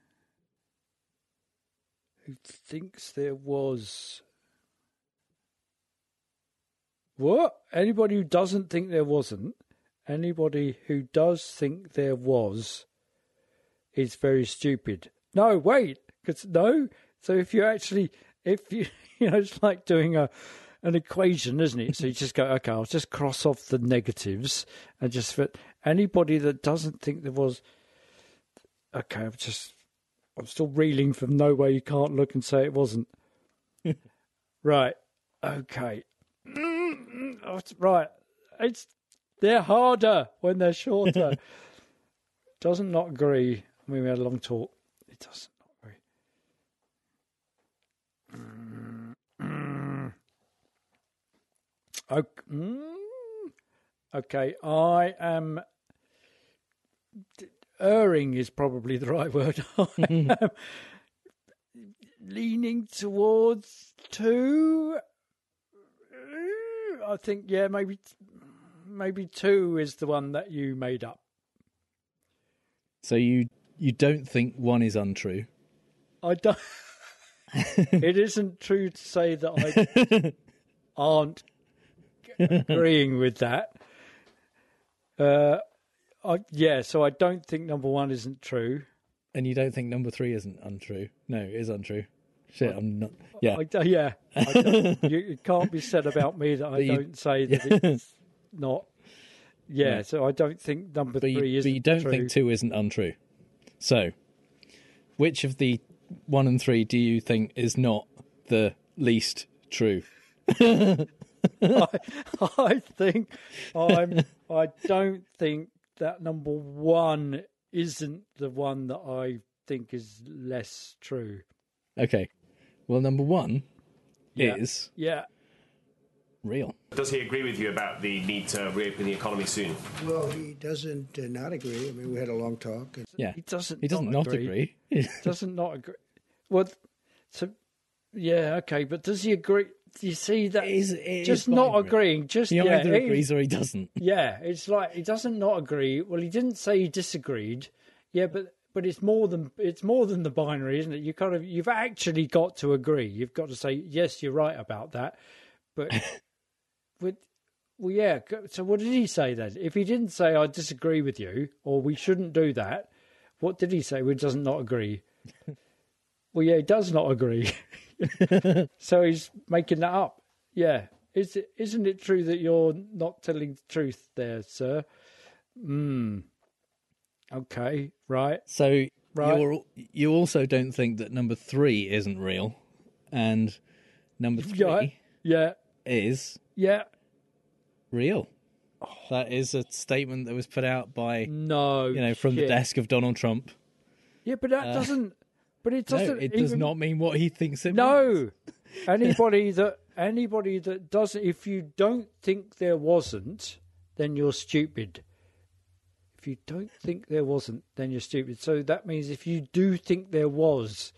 Who thinks there was? What? Anybody who doesn't think there wasn't, anybody who does think there was is very stupid. No, wait, because no. So if you actually, if you, you know, it's like doing a an equation, isn't it? So you just go, okay, I'll just cross off the negatives and just fit anybody that doesn't think there was. Okay, I've just I'm still reeling from No Way You Can't Look and Say It Wasn't. Right. Okay. Right. It's they're harder when they're shorter. Doesn't not agree. I mean, we had a long talk. It doesn't not agree. Okay. Okay. I am. Erring is probably the right word. I am leaning towards two. I think, yeah, maybe maybe two is the one that you made up. So you you don't think one is untrue? I don't. It isn't true to say that I aren't agreeing with that. Uh, I, yeah, so I don't think number one isn't true. And you don't think number three isn't untrue? No, it is untrue. Shit, I'm not. Yeah, I, yeah. I don't, you, it can't be said about me that I you, don't say that yeah. it's not. Yeah, yeah, so I don't think number but you, three isn't But you don't true. think two isn't untrue. So, which of the one and three do you think is not the least true? I, I think I'm. I don't think that number one isn't the one that I think is less true. Okay. Well, number one Yeah. is Yeah. real. Does he agree with you about the need to reopen the economy soon? Well, he doesn't uh, not agree. I mean, we had a long talk. And... Yeah. He doesn't. He doesn't not not agree. agree. doesn't not agree. Well, so yeah, okay, but does he agree? Do you see that? It is, it just is not binary. agreeing. Just He yeah, either it- agrees or he doesn't. Yeah, it's like he doesn't not agree. Well, he didn't say he disagreed. Yeah, but but it's more than it's more than the binary, isn't it? You kind of you've actually got to agree. You've got to say yes, you're right about that. But with well, yeah. So what did he say then? If he didn't say I disagree with you or we shouldn't do that, what did he say? Well, he doesn't not agree. Well, yeah, he does not agree. So he's making that up. Yeah. Is it, isn't it true that you're not telling the truth there, sir? Hmm. Okay, right. So Right. you're, you also don't think that number three isn't real, and number three Yeah. Yeah. is Yeah. real. That is a statement that was put out by No. you know from the shit. desk of Donald Trump. Yeah, but that Uh, doesn't. But it No, doesn't. it does even- not mean what he thinks it means. No. Anybody that anybody that doesn't, if you don't think there wasn't, then you're stupid. If you don't think there wasn't, then you're stupid. So that means if you do think there was,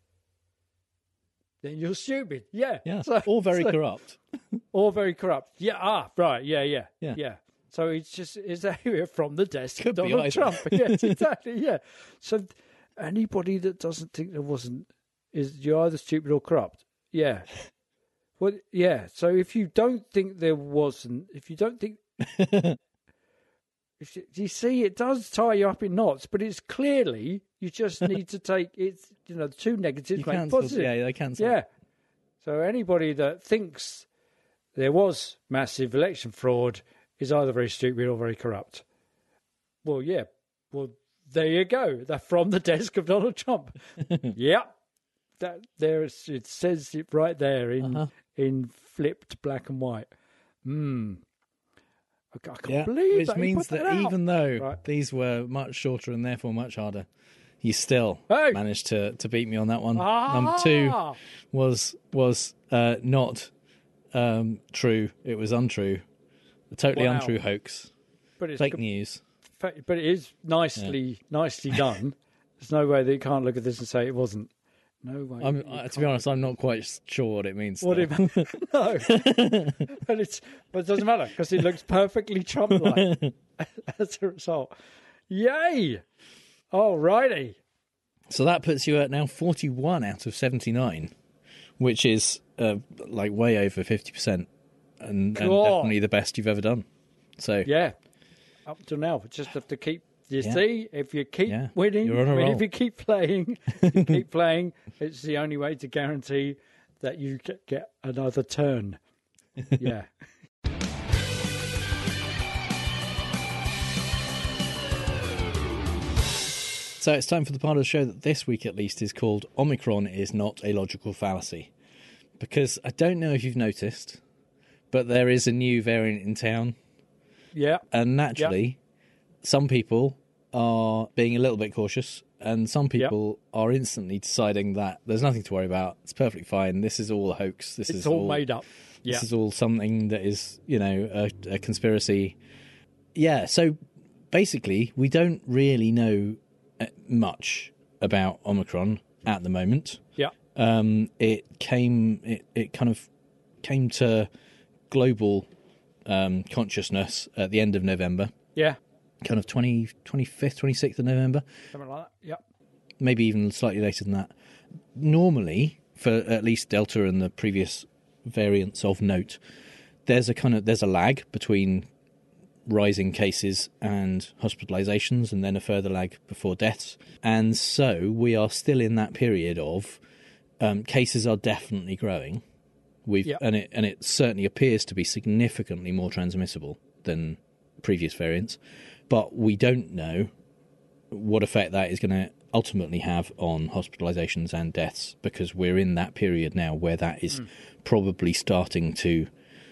then you're stupid. Yeah. Yeah. So- All very so- corrupt. All very corrupt. Yeah. Ah. Right. Yeah. Yeah. Yeah. Yeah. So it's just is that from the desk Could of be Donald either. Trump. Yes. Exactly. Yeah. So anybody that doesn't think there wasn't is you're either stupid or corrupt. Yeah. Well, yeah. So if you don't think there wasn't, if you don't think, if you, you see, it does tie you up in knots, but it's clearly you just need to take it's you know two negatives You make cancel- positive. yeah, they cancel. Yeah. So anybody that thinks there was massive election fraud is either very stupid or very corrupt. Well, yeah. Well, there you go. They're from the desk of Donald Trump. Yeah. That there is, it says it right there in Uh-huh. in flipped black and white. Hmm. I ca- I can't Yeah, believe which that he means put that, that out. even though Right. these were much shorter and therefore much harder, you still Hey! managed to, to beat me on that one. Ah! Number two was was uh, not um, true; it was untrue, a totally Wow. untrue hoax, But it's fake com- news. fa- But it is nicely nicely done. There's no way that you can't look at this and say it wasn't. No way. I'm, you uh, to be can't. honest, I'm not quite sure what it means. What still. it, no, but it's but it doesn't matter because it looks perfectly Trump-like as a result. Yay! Alrighty. So that puts you at now forty-one out of seventy-nine, which is uh, like way over fifty percent, and, and Cool. definitely the best you've ever done. So Yeah, up to now, we just have to keep. You Yeah. see, if you keep Yeah, winning, you're on a I mean, roll. if you keep playing, you keep playing, it's the only way to guarantee that you get, get another turn. Yeah. So So it's time for the part of the show that this week at least is called Omicron is Not a Logical Fallacy. Because I don't know if you've noticed, but there is a new variant in town. Yeah. And naturally, yeah. some people are being a little bit cautious, and some people yep. are instantly deciding that there's nothing to worry about. It's perfectly fine. This is all a hoax. This it's is all, all made up. This yeah. is all something that is, you know, a, a conspiracy. Yeah, so basically, we don't really know much about Omicron at the moment. Yeah. Um, it came, it, it kind of came to global um, consciousness at the end of November. Yeah. Kind of twenty, twenty-fifth, twenty-sixth of November. Something like that, yep. Maybe even slightly later than that. Normally, for at least Delta and the previous variants of note, there's a kind of there's a lag between rising cases and hospitalizations, and then a further lag before deaths. And so we are still in that period of um, cases are definitely growing. We've yep. and it and it certainly appears to be significantly more transmissible than previous variants. But we don't know what effect that is going to ultimately have on hospitalizations and deaths, because we're in that period now where that is mm. probably starting to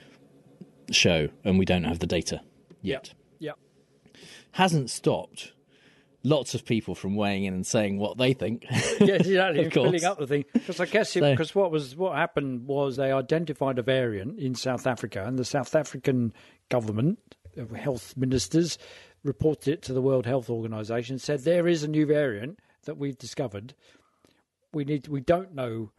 show, and we don't have the data yet. Yeah. Hasn't stopped lots of people from weighing in and saying what they think. Yeah, exactly. Of course. Filling up the thing. Because I guess because So- what was what happened was they identified a variant in South Africa, and the South African government, uh, health ministers, reported it to the World Health Organization, said there is a new variant that we've discovered. We need we don't know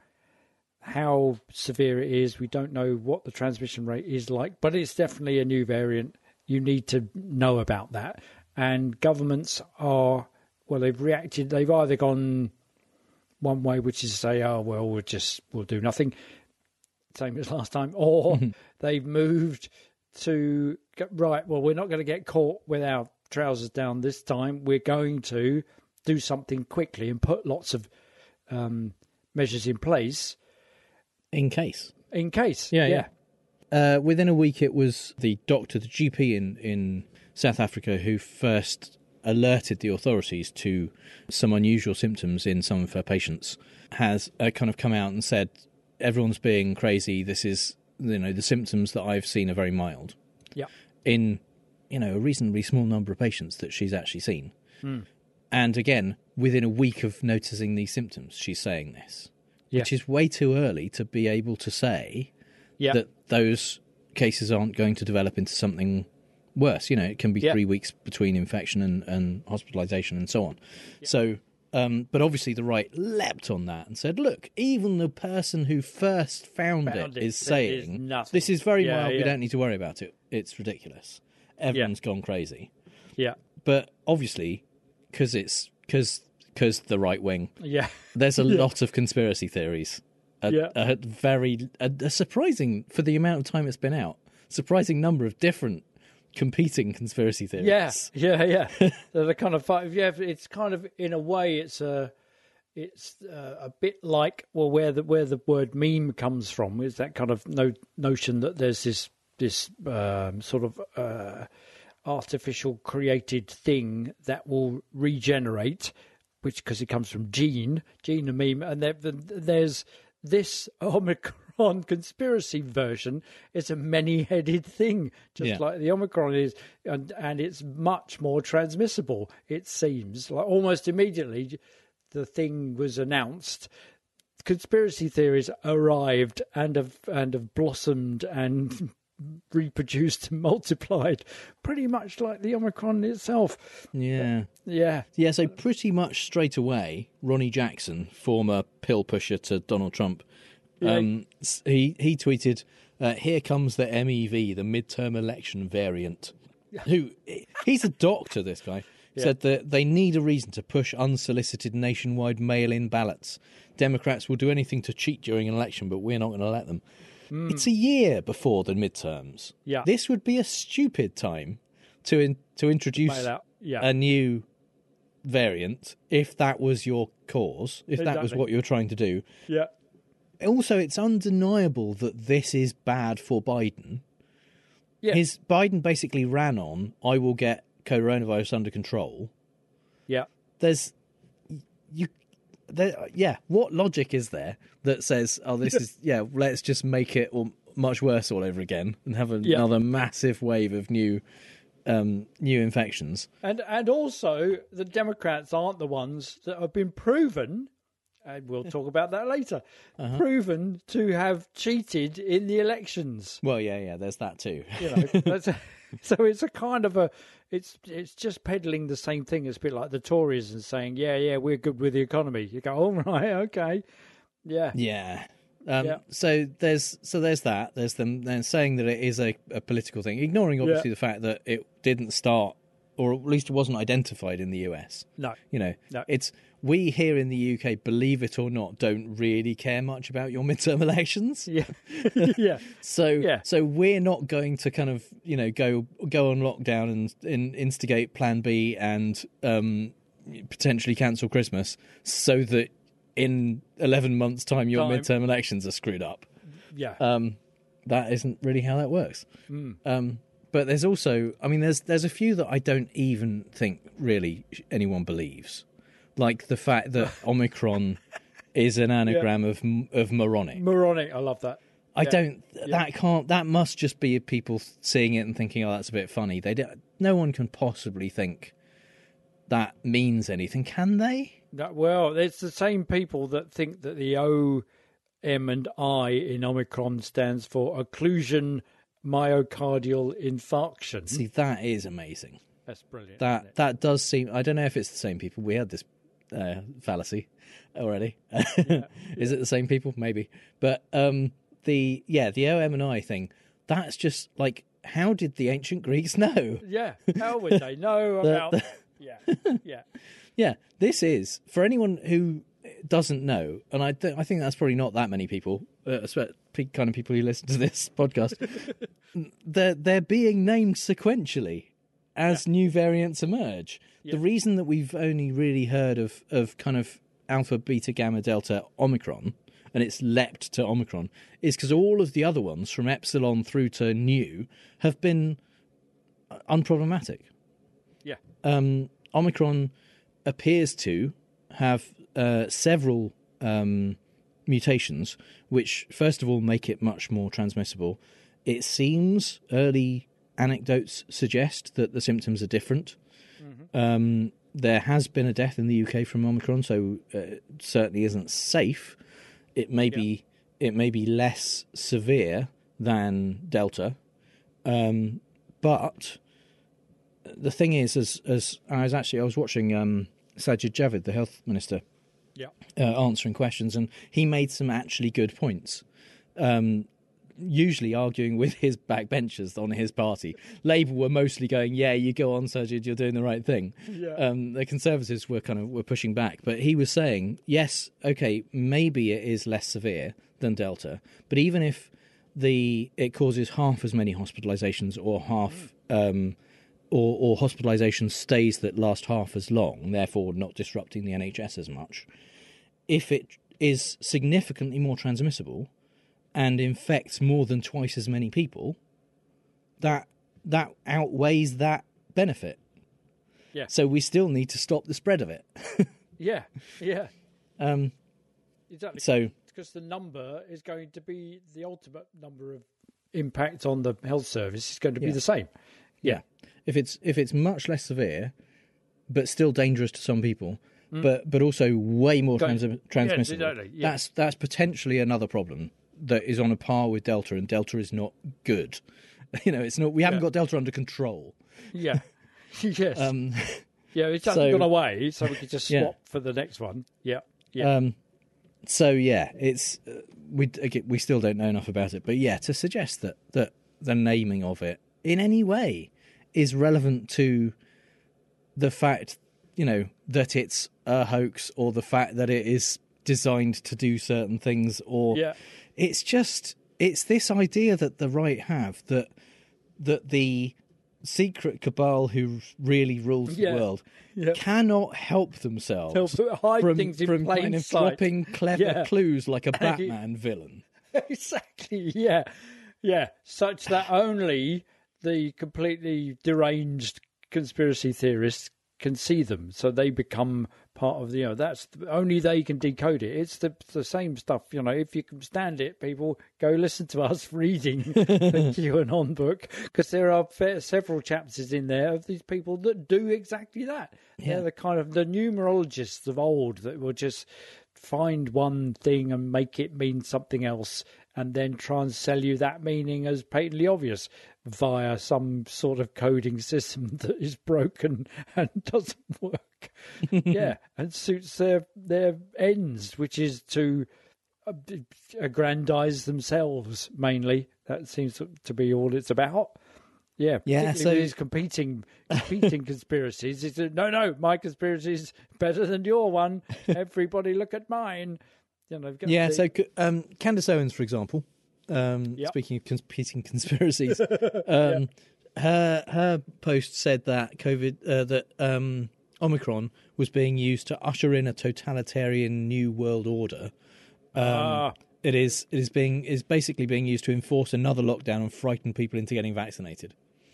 how severe it is. We don't know what the transmission rate is like, but it's definitely a new variant. You need to know about that. And governments are, well, they've reacted. They've either gone one way, which is to say, oh, well, we'll just, we'll do nothing, same as last time, or they've moved to, right, well, we're not going to get caught with our trousers down this time. We're going to do something quickly and put lots of um, measures in place. In case. In case, Yeah, yeah. yeah. Uh, within a week, it was the doctor, the G P in, in South Africa, who first alerted the authorities to some unusual symptoms in some of her patients, has uh, kind of come out and said, everyone's being crazy. This is, you know, the symptoms that I've seen are very mild. Yeah. In, you know, a reasonably small number of patients that she's actually seen. Mm. And again, within a week of noticing these symptoms, she's saying this, Yeah. which is way too early to be able to say Yeah. that those cases aren't going to develop into something worse. You know, it can be Yeah. three weeks between infection and, and hospitalisation and so on. So, um, but obviously the right leapt on that and said, look, even the person who first found, Found it it, is there is saying, nothing. this is very Yeah, mild, we yeah. don't need to worry about it. It's ridiculous. Everyone's gone crazy. Yeah. But obviously, because it's, because because the right wing, Yeah. there's a Yeah. lot of conspiracy theories. A, Yeah. a very a, a surprising, for the amount of time it's been out, surprising number of different competing conspiracy theories. Yeah, yeah, yeah. They're kind of fun. Yeah, it's kind of in a way, it's a, it's uh, a bit like well, where the where the word meme comes from is that kind of no, notion that there's this this um, sort of uh, artificial created thing that will regenerate, which because it comes from gene, gene and meme, and there, there's this Omicron conspiracy version. It's a many-headed thing, just Yeah. like the Omicron is, and and it's much more transmissible. It seems like almost immediately the thing was announced. Conspiracy theories arrived and have and have blossomed and reproduced and multiplied, pretty much like the Omicron itself. Yeah. Yeah. Yeah, so pretty much straight away, Ronnie Jackson, former pill pusher to Donald Trump, um, s- he, he tweeted, uh, here comes the M E V, the midterm election variant. Who He's a doctor, this guy. Yeah. Said that they need a reason to push unsolicited nationwide mail-in ballots. Democrats will do anything to cheat during an election, but we're not going to let them. Mm. It's a year before the midterms. Yeah. This would be a stupid time to in, to introduce Mail out, yeah. a new variant if that was your cause, if that was Exactly. what you were trying to do. Yeah. Also, it's undeniable that this is bad for Biden. Yeah. His Biden basically ran on, I will get coronavirus under control. Yeah. There's you, there, yeah. What logic is there that says, "Oh, this is yeah, let's just make it all much worse all over again and have Yeah. another massive wave of new, um, new infections." And and also, the Democrats aren't the ones that have been proven, and we'll talk about that later, Uh-huh. proven to have cheated in the elections. Well, yeah, yeah. There's that too. You know, that's a, so it's a kind of a, it's it's just peddling the same thing. It's a bit like the Tories and saying, yeah, yeah, we're good with the economy. You go, all right, okay, yeah, Yeah. Um, Yeah. So there's so there's that. There's them then saying that it is a, a political thing, ignoring obviously Yeah. the fact that it didn't start, or at least it wasn't identified in the U S. No. You know, No. it's we here in the U K, believe it or not, don't really care much about your midterm elections. Yeah. yeah. So Yeah. so we're not going to kind of you know go go on lockdown and, and instigate Plan B and um, potentially cancel Christmas so that in eleven months' time your Time. midterm elections are screwed up. Yeah. Um, that isn't really how that works. Mm. Um, but there's also, I mean, there's there's a few that I don't even think really anyone believes, like the fact that Omicron is an anagram of of moronic. Moronic, I love that. I Yeah. don't. Yeah. That can't. That must just be people seeing it and thinking, "Oh, that's a bit funny." They don't, no one can possibly think that means anything, can they? That, well, it's the same people that think that the O, M, and I in Omicron stands for occlusion myocardial infarction. See, that is amazing. That's brilliant. That isn't it? that does seem. I don't know if it's the same people. We had this uh, fallacy already. Is it the same people? Maybe. But um, the yeah, the O M and I thing. That's just like, how did the ancient Greeks know? Yeah, how would they know The- about? the- Yeah, yeah. Yeah, this is for anyone who doesn't know, and I th- I think that's probably not that many people, uh, espe- kind of people who listen to this podcast. they're they're being named sequentially as new variants emerge. Yeah. The reason that we've only really heard of of kind of alpha, beta, gamma, delta, omicron, and it's leapt to omicron, is because all of the other ones from epsilon through to nu have been unproblematic. Yeah. Um, Omicron appears to have uh, several um, mutations, which first of all make it much more transmissible. It seems early anecdotes suggest that the symptoms are different. Mm-hmm. Um, there has been a death in the U K from Omicron, so uh, it certainly isn't safe. It may be it may be less severe than Delta, um, but the thing is, as as I was actually I was watching um, Sajid Javid, the health minister, Yeah. uh, answering questions, and he made some actually good points. Um, usually arguing with his backbenchers on his party. Labour were mostly going, "Yeah, you go on, Sajid, you're doing the right thing." Yeah. Um, the Conservatives were kind of were pushing back, but he was saying, "Yes, okay, maybe it is less severe than Delta, but even if the it causes half as many hospitalizations or half." Um, Or, or hospitalisation stays that last half as long, therefore not disrupting the N H S as much. If it is significantly more transmissible and infects more than twice as many people, that that outweighs that benefit. Yeah. So we still need to stop the spread of it. Yeah, yeah. um, Exactly. So because the number is going to be the ultimate number of impact on the health service is going to be Yeah. the same. yeah, if it's if it's much less severe, but still dangerous to some people, Mm. but but also way more Going- trans- transmissible. Yeah, exactly, yeah. That's that's potentially another problem that is on a par with Delta, and Delta is not good. You know, it's not. We haven't Yeah. got Delta under control. Yeah. Yes. Um, yeah, it's hasn't so- gone away, so we could just Yeah. swap for the next one. Yeah. Yeah. Um, so yeah, it's uh, we again, we still don't know enough about it, but yeah, to suggest that that the naming of it in any way is relevant to the fact, you know, that it's a hoax, or the fact that it is designed to do certain things, or Yeah. it's just it's this idea that the right have that that the secret cabal who really rules Yeah. the world Yeah. cannot help themselves Help hide from, things in from plain kind of sight. dropping clever Yeah. clues like a And he- Batman villain. Exactly. Yeah. Yeah. Such that only the completely deranged conspiracy theorists can see them, so they become part of the, you know, that's only they can decode it. It's the the same stuff, you know. If you can stand it, people, go listen to us reading the QAnon book, because there are fair, several chapters in there of these people that do exactly that. Yeah. They're the kind of the numerologists of old that will just find one thing and make it mean something else, and then try and sell you that meaning as patently obvious via some sort of coding system that is broken and doesn't work. Yeah, and suits their their ends, which is to aggrandize themselves mainly. That seems to be all it's about. Yeah, yeah. So these competing competing conspiracies. It's a, no, no, my conspiracy is better than your one. Everybody look at mine. You know, yeah. The... So um, Candace Owens, for example. Um, yep. Speaking of competing conspiracies, um, yep. her her post said that COVID uh, that um, Omicron was being used to usher in a totalitarian new world order. Um, ah. It is it is being is basically being used to enforce another lockdown and frighten people into getting vaccinated.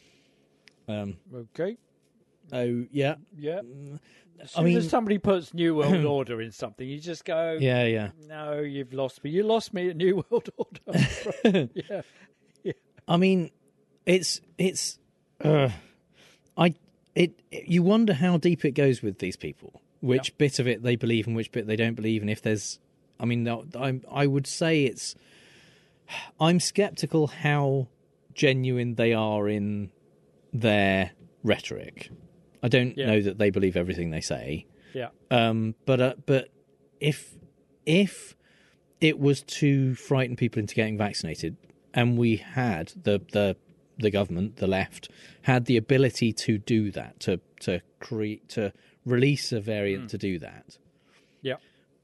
Um, okay. Oh yeah. Yeah. As soon I mean, as somebody puts New World Order in something, you just go, yeah, yeah. No, you've lost me. You lost me at New World Order. yeah. yeah. I mean, it's it's. Uh, I it, it. You wonder how deep it goes with these people. Which yeah. bit of it they believe and which bit they don't believe, and if there's. I mean, I I would say it's. I'm skeptical how genuine they are in their rhetoric. I don't yeah. know that they believe everything they say. Yeah. Um. But uh, but if if it was to frighten people into getting vaccinated, and we had the the the government, the left, had the ability to do that, to to create to release a variant mm. to do that. Yeah.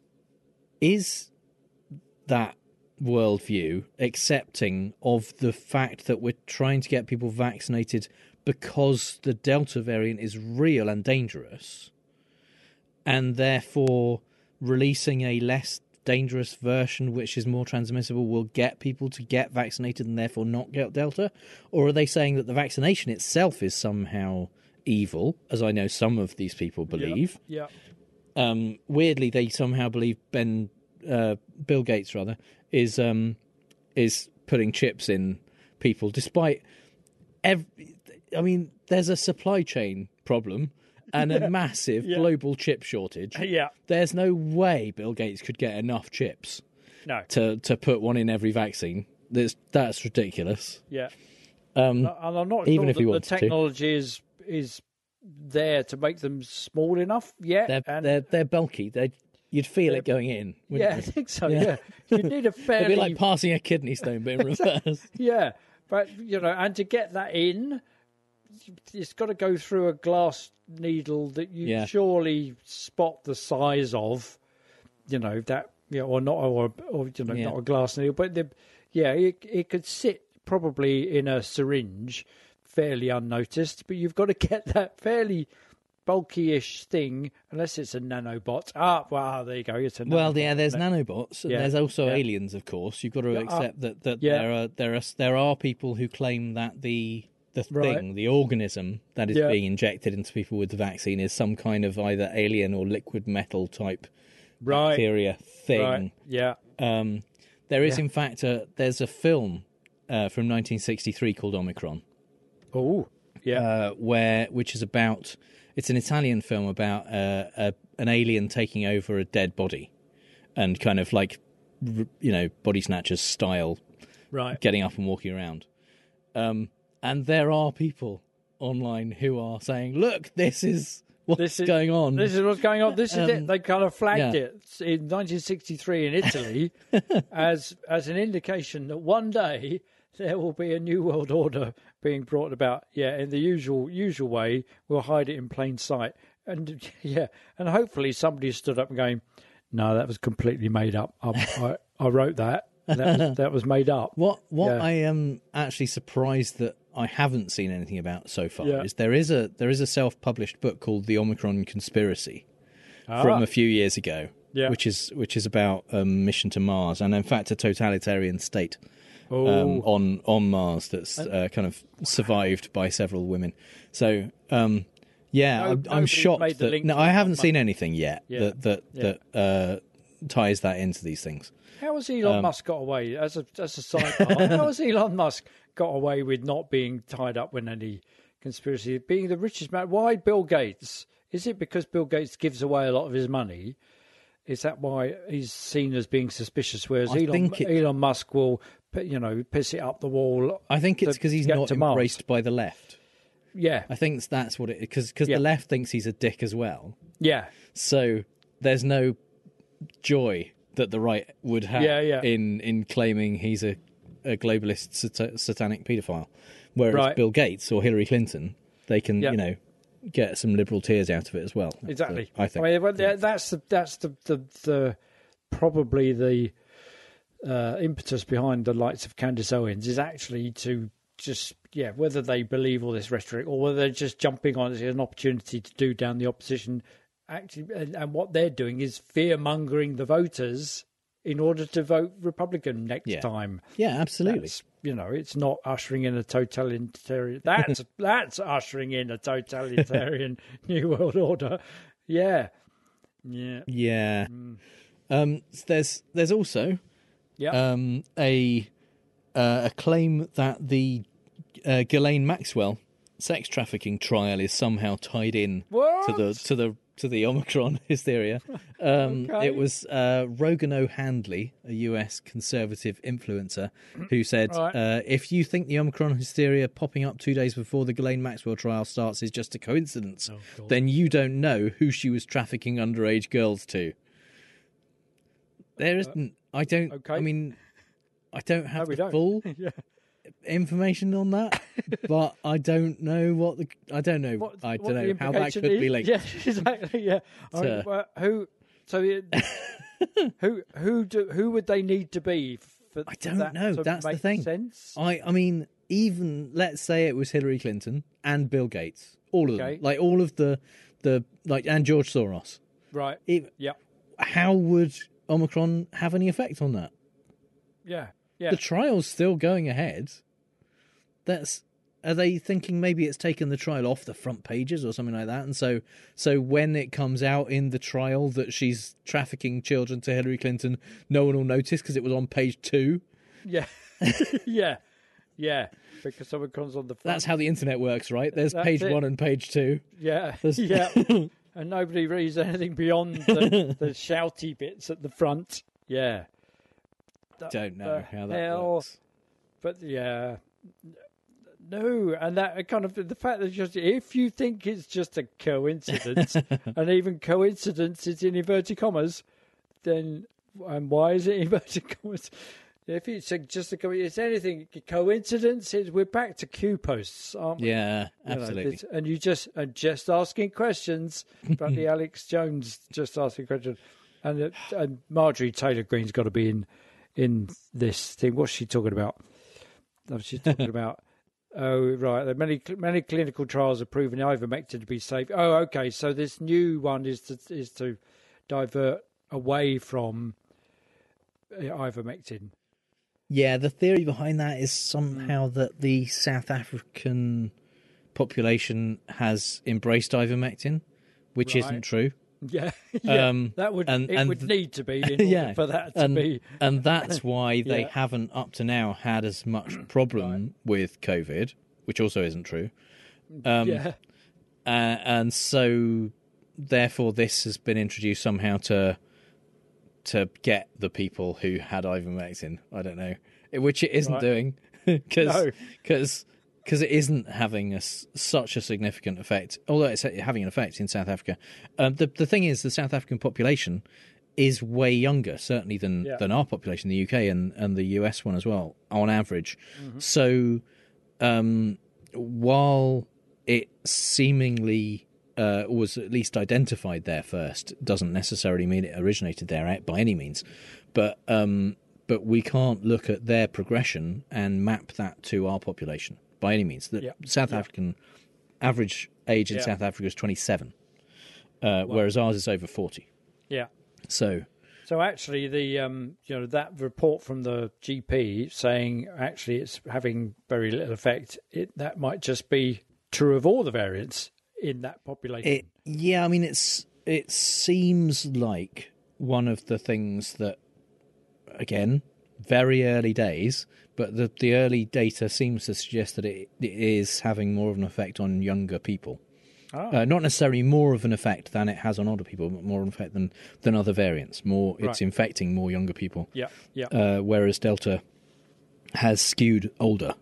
Is that worldview accepting of the fact that we're trying to get people vaccinated because the Delta variant is real and dangerous, and therefore releasing a less dangerous version which is more transmissible will get people to get vaccinated and therefore not get Delta? Or are they saying that the vaccination itself is somehow evil, as I know some of these people believe? Yeah. Um, weirdly, they somehow believe Ben, uh, Bill Gates rather, is um, is putting chips in people, despite every. I mean, there's a supply chain problem and a yeah. massive yeah. global chip shortage. Yeah, there's no way Bill Gates could get enough chips. No. To to put one in every vaccine. That's that's ridiculous. Yeah. Um, and I'm not even sure if that he the technology to. is is there to make them small enough yet. They're and... they're, they're bulky. They you'd feel it going in. Yeah, you? I think so. Yeah, yeah. You need a fairly. It'd be like passing a kidney stone, but in reverse. Yeah, but you know, and to get that in, it's got to go through a glass needle that you yeah. surely spot the size of. You know that, you know, or not, or, or you know, yeah. not a glass needle, but the, yeah, it it could sit probably in a syringe, fairly unnoticed. But you've got to get that fairly bulky-ish thing, unless it's a nanobot. Ah, well, there you go. It's a well, nanobot, yeah. There's no. nanobots, and yeah. there's also yeah. aliens, of course. You've got to yeah, accept uh, that that yeah. there are there are there are people who claim that the the right. thing, the organism that is yeah. being injected into people with the vaccine is some kind of either alien or liquid metal type right. bacteria thing. Right. Yeah. Um, there is, yeah. in fact, a there's a film uh, from nineteen sixty-three called Omicron. Oh, yeah. Uh, where which is about it's an Italian film about uh, a, an alien taking over a dead body, and kind of like you know Body Snatchers style, right? Getting up and walking around. Um, and there are people online who are saying, "Look, this is what's this is, going on. This is what's going on. This is um, it." They kind of flagged yeah. it in nineteen sixty-three in Italy as as an indication that one day there will be a new world order being brought about. Yeah, in the usual usual way, we'll hide it in plain sight. And yeah, and hopefully somebody stood up and going, "No, that was completely made up. I I, I wrote that. That was, that was made up." What what yeah. I am actually surprised that I haven't seen anything about so far yeah. is there is a there is a self-published book called The Omicron Conspiracy ah. from a few years ago, yeah. which is which is about a mission to Mars and in fact a totalitarian state oh. um, on on Mars that's uh, kind of survived by several women. So um, Yeah, No- I'm, I'm nobody's shocked made the that link no, to I Elon haven't Musk. seen anything yet Yeah. that that Yeah. that uh, ties that into these things. How has Elon Um, Musk got away, as a, as a sidebar, how has Elon Musk got away with not being tied up in any conspiracy, being the richest man? Why Bill Gates? Is it because Bill Gates gives away a lot of his money? Is that why he's seen as being suspicious, whereas I Elon, think it- Elon Musk will, you know, piss it up the wall? I think it's to because he's get not to Mars? embraced by the left. Yeah. I think that's what it because because Yeah. the left thinks he's a dick as well. Yeah. So there's no joy that the right would have Yeah, yeah. in in claiming he's a, a globalist sat- satanic paedophile, whereas Right. Bill Gates or Hillary Clinton, they can Yeah. you know get some liberal tears out of it as well. That's Exactly. the- I think. mean, well, that- that's the that's the the, the probably the uh, impetus behind the likes of Candace Owens is actually to just yeah, whether they believe all this rhetoric or whether they're just jumping on it as an opportunity to do down the opposition. Actually, and, and what they're doing is fear mongering the voters in order to vote Republican next Yeah. time. Yeah, absolutely. That's, you know, it's not ushering in a totalitarian. That's that's ushering in a totalitarian new world order. Yeah, yeah, Yeah. Um, there's there's also Yeah. um, a uh, a claim that the uh, Ghislaine Maxwell sex trafficking trial is somehow tied in What? to the to the to the Omicron hysteria. Um, Okay. It was uh, Rogan O'Handley, a U S conservative influencer, who said, Right. uh, "If you think the Omicron hysteria popping up two days before the Ghislaine Maxwell trial starts is just a coincidence, Oh, then you don't know who she was trafficking underage girls to." There isn't. I don't. okay. I mean, I don't have we the don't. full Yeah. information on that, but I don't know what the. I don't know. What- I what don't the know how that implication could be is. linked. Yeah, exactly. Yeah. I mean, to- well, who? So it, who who do, who would they need to be? For I don't that know. to That's the make thing. Sense? I. I mean, even let's say it was Hillary Clinton and Bill Gates, all of Okay. them, like all of the the like and George Soros. Right. It- yeah. How would Omicron have any effect on that? Yeah. Yeah. The trial's still going ahead. That's are they thinking maybe it's taken the trial off the front pages or something like that, and so so when it comes out in the trial that she's trafficking children to Hillary Clinton, no one will notice because it was on page two. Yeah. yeah. Yeah. Because Omicron's on the front. That's how the internet works, right? There's That's page it. one and page two. Yeah. There's- Yeah. And nobody reads anything beyond the, the shouty bits at the front. Yeah. Don't know The how that hell? works. But yeah, no, and that kind of the fact that just if you think it's just a coincidence, and even coincidence is in inverted commas, then and why is it inverted commas? If it's a, just a coincidence, it's anything coincidence, it's, we're back to Q posts, aren't we? Yeah, You know, absolutely. it's- and you just and just asking questions. Bloody Alex Jones just asking questions, and uh, and Marjorie Taylor Greene's got to be in in this thing. What's she talking about? Oh, she's talking about. Oh, right. There are many many clinical trials have proven ivermectin to be safe. Oh, okay. So this new one is to is to divert away from uh, ivermectin. Yeah, the theory behind that is somehow that the South African population has embraced ivermectin, which Right. isn't true. Yeah, yeah. Um, that would and- it and would th- need to be in order yeah, for that to and, be. and that's why they Yeah. haven't up to now had as much problem with COVID, which also isn't true. Um, Yeah. uh, and so therefore this has been introduced somehow to to get the people who had ivermectin. I don't know, which it isn't Right. doing because No. because because it isn't having a s such a significant effect. Although it's having an effect in South Africa. Um, the the thing is, the South African population is way younger, certainly than Yeah. than our population, the U K and and the U S one as well, on average. Mhm. So um, while it seemingly uh, was at least identified there first, doesn't necessarily mean it originated there by any means. But um, but we can't look at their progression and map that to our population by any means. The Yeah. South Yeah. African average age in Yeah. South Africa is twenty-seven, uh, whereas ours is over forty. Yeah. So So actually, the um, you know that report from the G P saying actually it's having very little effect. It that might just be true of all the variants in that population. It, yeah, I mean, it's it seems like one of the things that, again, very early days, but the, the early data seems to suggest that it, it is having more of an effect on younger people. Oh. Uh, not necessarily more of an effect than it has on older people, but more of an effect than, than other variants. More, Right. It's infecting more younger people. Yeah, yeah. Uh, whereas Delta has skewed older.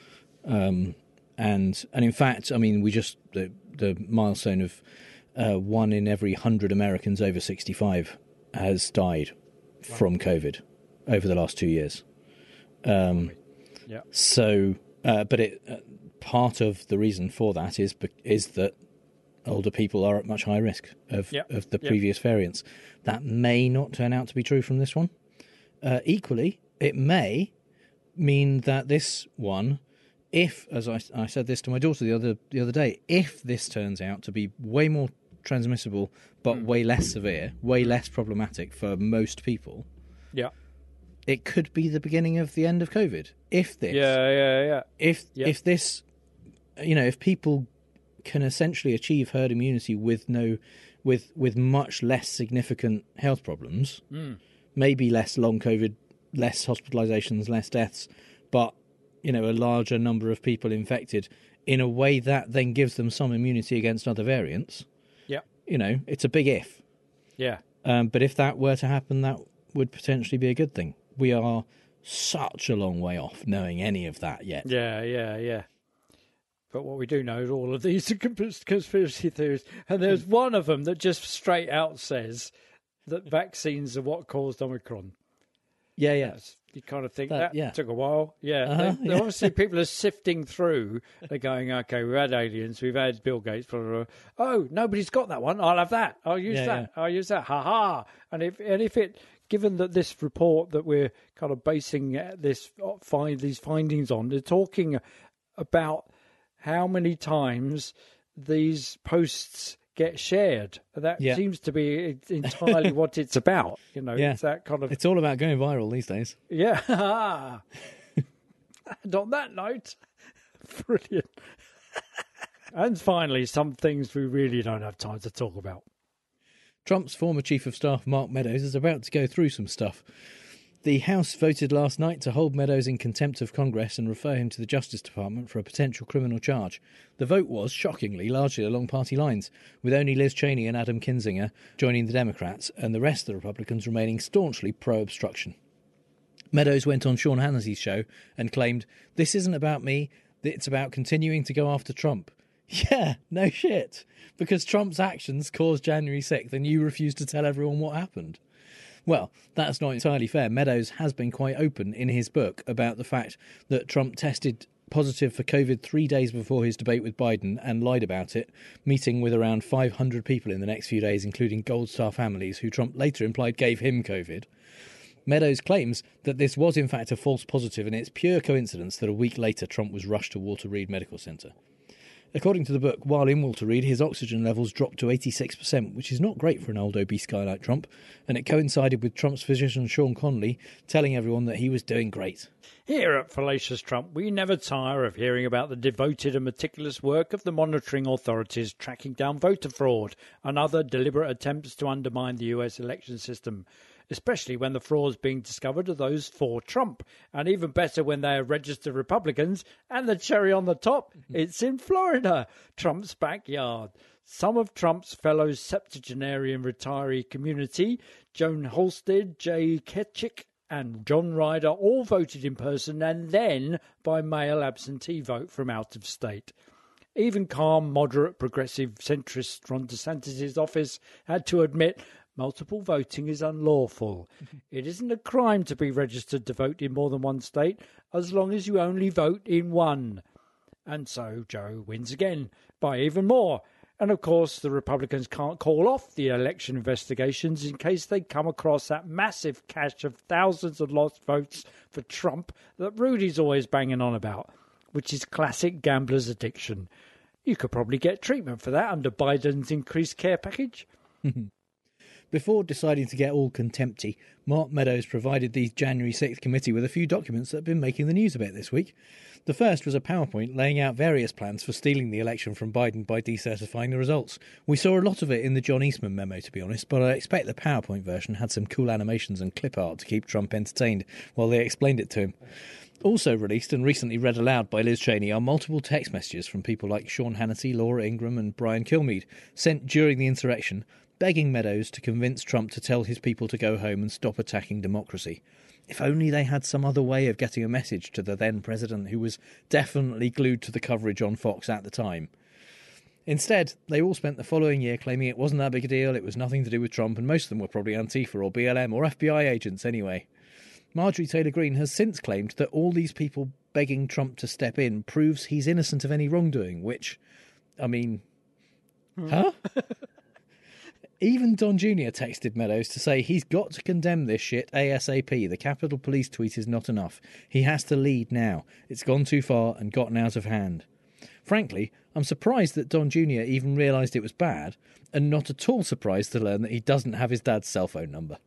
Um, and and in fact, I mean, we just the the milestone of uh, one in every hundred Americans over sixty-five has died from COVID over the last two years. Um, Yeah. So, uh, but it uh, part of the reason for that is be- is that older people are at much higher risk of Yep. of the Yep. previous variants. That may not turn out to be true from this one. Uh, equally, it may mean that this one, if, as I, I said this to my daughter the other the other day, if this turns out to be way more transmissible but way less severe, way less problematic for most people, Yeah. it could be the beginning of the end of COVID. If this, Yeah, yeah, yeah. if Yeah. if this, you know, if people can essentially achieve herd immunity with no, with with much less significant health problems, Mm. maybe less long COVID, less hospitalizations, less deaths, but you know, a larger number of people infected in a way that then gives them some immunity against other variants. Yeah. You know, it's a big if. Yeah. Um, but if that were to happen, that would potentially be a good thing. We are such a long way off knowing any of that yet. Yeah, yeah, yeah. But what we do know is all of these are cons- conspiracy theories. And there's one of them that just straight out says that vaccines are what caused Omicron. Yeah, yeah. That's, you kind of think That- that, yeah. took a while. Yeah. Uh-huh, they, they yeah. Obviously, people are sifting through. They're going, okay, we've had aliens, we've had Bill Gates. Blah, blah, blah. Oh, nobody's got that one. I'll have that. I'll use Yeah, that. I'll use that. Ha ha. And if and if it, given that this report that we're kind of basing uh, this uh, find these findings on, they're talking about how many times these posts get shared. That Yeah. seems to be entirely what it's about. You know, Yeah. it's that kind of. It's all about going viral these days. Yeah. And on that note, brilliant. And finally, some things we really don't have time to talk about. Trump's former chief of staff, Mark Meadows, is about to go through some stuff. The House voted last night to hold Meadows in contempt of Congress and refer him to the Justice Department for a potential criminal charge. The vote was, shockingly, largely along party lines, with only Liz Cheney and Adam Kinzinger joining the Democrats and the rest of the Republicans remaining staunchly pro-obstruction. Meadows went on Sean Hannity's show and claimed, "This isn't about me, it's about continuing to go after Trump." Yeah, no shit. Because Trump's actions caused January sixth and you refused to tell everyone what happened. Well, that's not entirely fair. Meadows has been quite open in his book about the fact that Trump tested positive for COVID three days before his debate with Biden and lied about it, meeting with around five hundred people in the next few days, including Gold Star families, who Trump later implied gave him COVID. Meadows claims that this was in fact a false positive, and it's pure coincidence that a week later Trump was rushed to Walter Reed Medical Center. According to the book, while in Walter Reed, his oxygen levels dropped to eighty-six percent, which is not great for an old obese guy like Trump, and it coincided with Trump's physician Sean Conley telling everyone that he was doing great. Here at Fallacious Trump, we never tire of hearing about the devoted and meticulous work of the monitoring authorities tracking down voter fraud and other deliberate attempts to undermine the U S election system, especially when the frauds being discovered are those for Trump, and even better when they are registered Republicans. And the cherry on the top, it's in Florida, Trump's backyard. Some of Trump's fellow septuagenarian retiree community, Joan Halstead, Jay Ketchik, and John Ryder, all voted in person and then by mail absentee vote from out of state. Even calm, moderate, progressive, centrist Ron DeSantis' office had to admit multiple voting is unlawful. It isn't a crime to be registered to vote in more than one state, as long as you only vote in one. And so Joe wins again, by even more. And of course, the Republicans can't call off the election investigations in case they come across that massive cache of thousands of lost votes for Trump that Rudy's always banging on about, which is classic gambler's addiction. You could probably get treatment for that under Biden's increased care package. Before deciding to get all contempty, Mark Meadows provided the January sixth committee with a few documents that have been making the news a bit this week. The first was a PowerPoint laying out various plans for stealing the election from Biden by decertifying the results. We saw a lot of it in the John Eastman memo, to be honest, but I expect the PowerPoint version had some cool animations and clip art to keep Trump entertained while they explained it to him. Also released and recently read aloud by Liz Cheney are multiple text messages from people like Sean Hannity, Laura Ingraham and Brian Kilmeade, sent during the insurrection, begging Meadows to convince Trump to tell his people to go home and stop attacking democracy. If only they had some other way of getting a message to the then president, who was definitely glued to the coverage on Fox at the time. Instead, they all spent the following year claiming it wasn't that big a deal, it was nothing to do with Trump, and most of them were probably Antifa or B L M or F B I agents anyway. Marjorie Taylor Greene has since claimed that all these people begging Trump to step in proves he's innocent of any wrongdoing, which, I mean, huh? Even Don Junior texted Meadows to say he's got to condemn this shit ASAP. The Capitol Police tweet is not enough. He has to lead now. It's gone too far and gotten out of hand. Frankly, I'm surprised that Don Junior even realised it was bad, and not at all surprised to learn that he doesn't have his dad's cell phone number.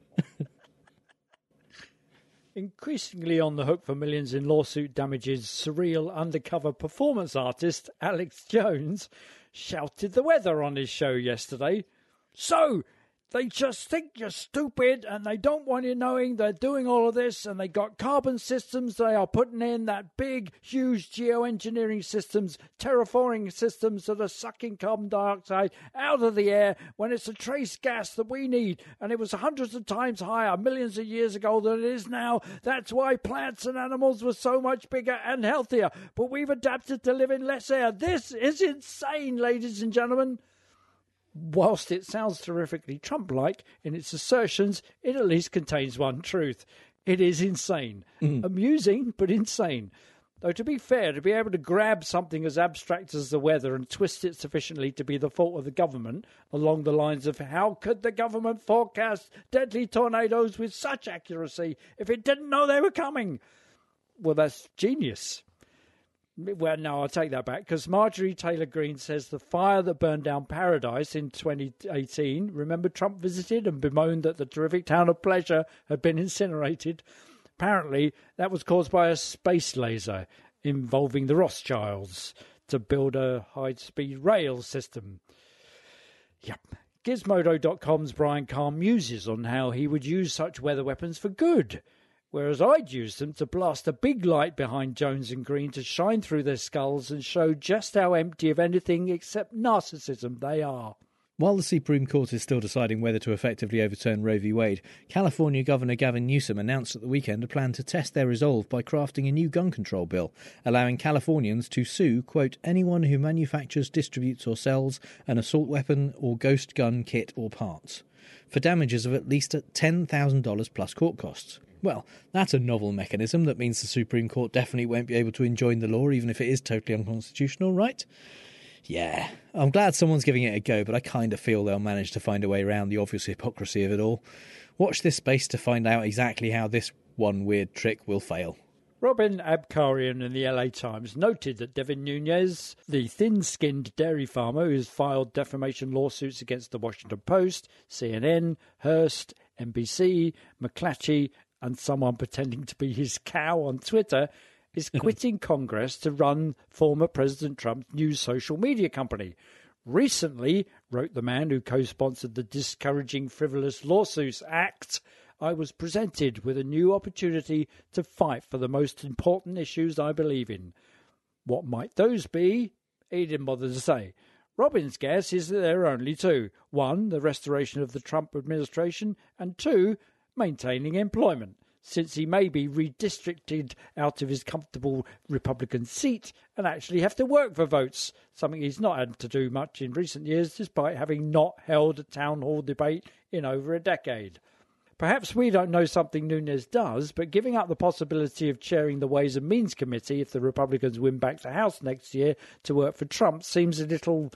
Increasingly on the hook for millions in lawsuit damages, surreal undercover performance artist Alex Jones shouted the weather on his show yesterday. So, they just think you're stupid and they don't want you knowing they're doing all of this, and they got carbon systems they are putting in, that big, huge geoengineering systems, terraforming systems that are sucking carbon dioxide out of the air when it's a trace gas that we need, and it was hundreds of times higher millions of years ago than it is now. That's why plants and animals were so much bigger and healthier, but we've adapted to live in less air. This is insane, ladies and gentlemen. Whilst it sounds terrifically Trump-like in its assertions, it at least contains one truth. It is insane. Mm. Amusing, but insane. Though to be fair, to be able to grab something as abstract as the weather and twist it sufficiently to be the fault of the government, along the lines of how could the government forecast deadly tornadoes with such accuracy if it didn't know they were coming? Well, that's genius. Well, no, I'll take that back, because Marjorie Taylor Greene says the fire that burned down Paradise in twenty eighteen, remember Trump visited and bemoaned that the terrific town of Pleasure had been incinerated? Apparently, that was caused by a space laser involving the Rothschilds to build a high-speed rail system. Yep. Gizmodo dot com's Brian Carr muses on how he would use such weather weapons for good, whereas I'd use them to blast a big light behind Jones and Green to shine through their skulls and show just how empty of anything except narcissism they are. While the Supreme Court is still deciding whether to effectively overturn Roe v. Wade, California Governor Gavin Newsom announced at the weekend a plan to test their resolve by crafting a new gun control bill, allowing Californians to sue, quote, anyone who manufactures, distributes or sells an assault weapon or ghost gun kit or parts, for damages of at least ten thousand dollars plus court costs. Well, that's a novel mechanism that means the Supreme Court definitely won't be able to enjoin the law, even if it is totally unconstitutional, right? Yeah, I'm glad someone's giving it a go, but I kind of feel they'll manage to find a way around the obvious hypocrisy of it all. Watch this space to find out exactly how this one weird trick will fail. Robin Abkarian in the L A Times noted that Devin Nunes, the thin-skinned dairy farmer who has filed defamation lawsuits against the Washington Post, C N N, Hearst, N B C, McClatchy, and someone pretending to be his cow on Twitter, is quitting Congress to run former President Trump's new social media company. Recently, wrote the man who co-sponsored the Discouraging Frivolous Lawsuits Act, I was presented with a new opportunity to fight for the most important issues I believe in. What might those be? He didn't bother to say. Robin's guess is that there are only two. One, the restoration of the Trump administration, and two, maintaining employment, since he may be redistricted out of his comfortable Republican seat and actually have to work for votes, something he's not had to do much in recent years, despite having not held a town hall debate in over a decade. Perhaps we don't know something Nunes does, but giving up the possibility of chairing the Ways and Means Committee if the Republicans win back the House next year to work for Trump seems a little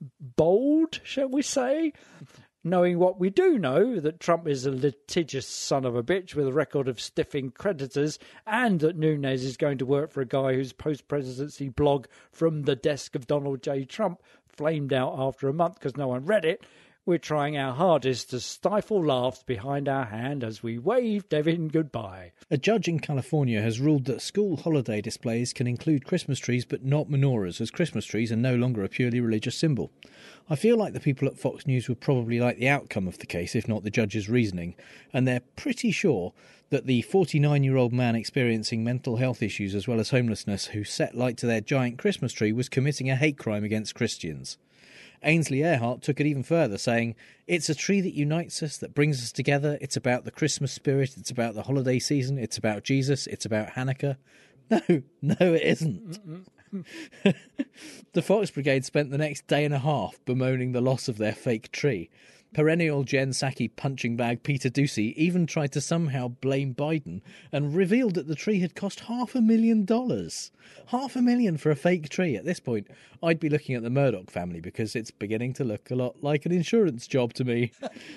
bold, shall we say? Knowing what we do know, that Trump is a litigious son of a bitch with a record of stiffing creditors, and that Nunes is going to work for a guy whose post-presidency blog From the Desk of Donald J. Trump flamed out after a month because no one read it, We're trying our hardest to stifle laughs behind our hand as we wave Devin goodbye. A judge in California has ruled that school holiday displays can include Christmas trees but not menorahs, as Christmas trees are no longer a purely religious symbol. I feel like the people at Fox News would probably like the outcome of the case, if not the judge's reasoning, and they're pretty sure that the forty-nine-year-old man experiencing mental health issues as well as homelessness who set light to their giant Christmas tree was committing a hate crime against Christians. Ainsley Earhart took it even further, saying, "It's a tree that unites us, that brings us together. It's about the Christmas spirit. It's about the holiday season. It's about Jesus. It's about Hanukkah." No, no, it isn't. The Fox Brigade spent the next day and a half bemoaning the loss of their fake tree. Perennial Jen Psaki punching bag Peter Doocy even tried to somehow blame Biden and revealed that the tree had cost half a million dollars. Half a million for a fake tree. At this point, I'd be looking at the Murdoch family because it's beginning to look a lot like an insurance job to me.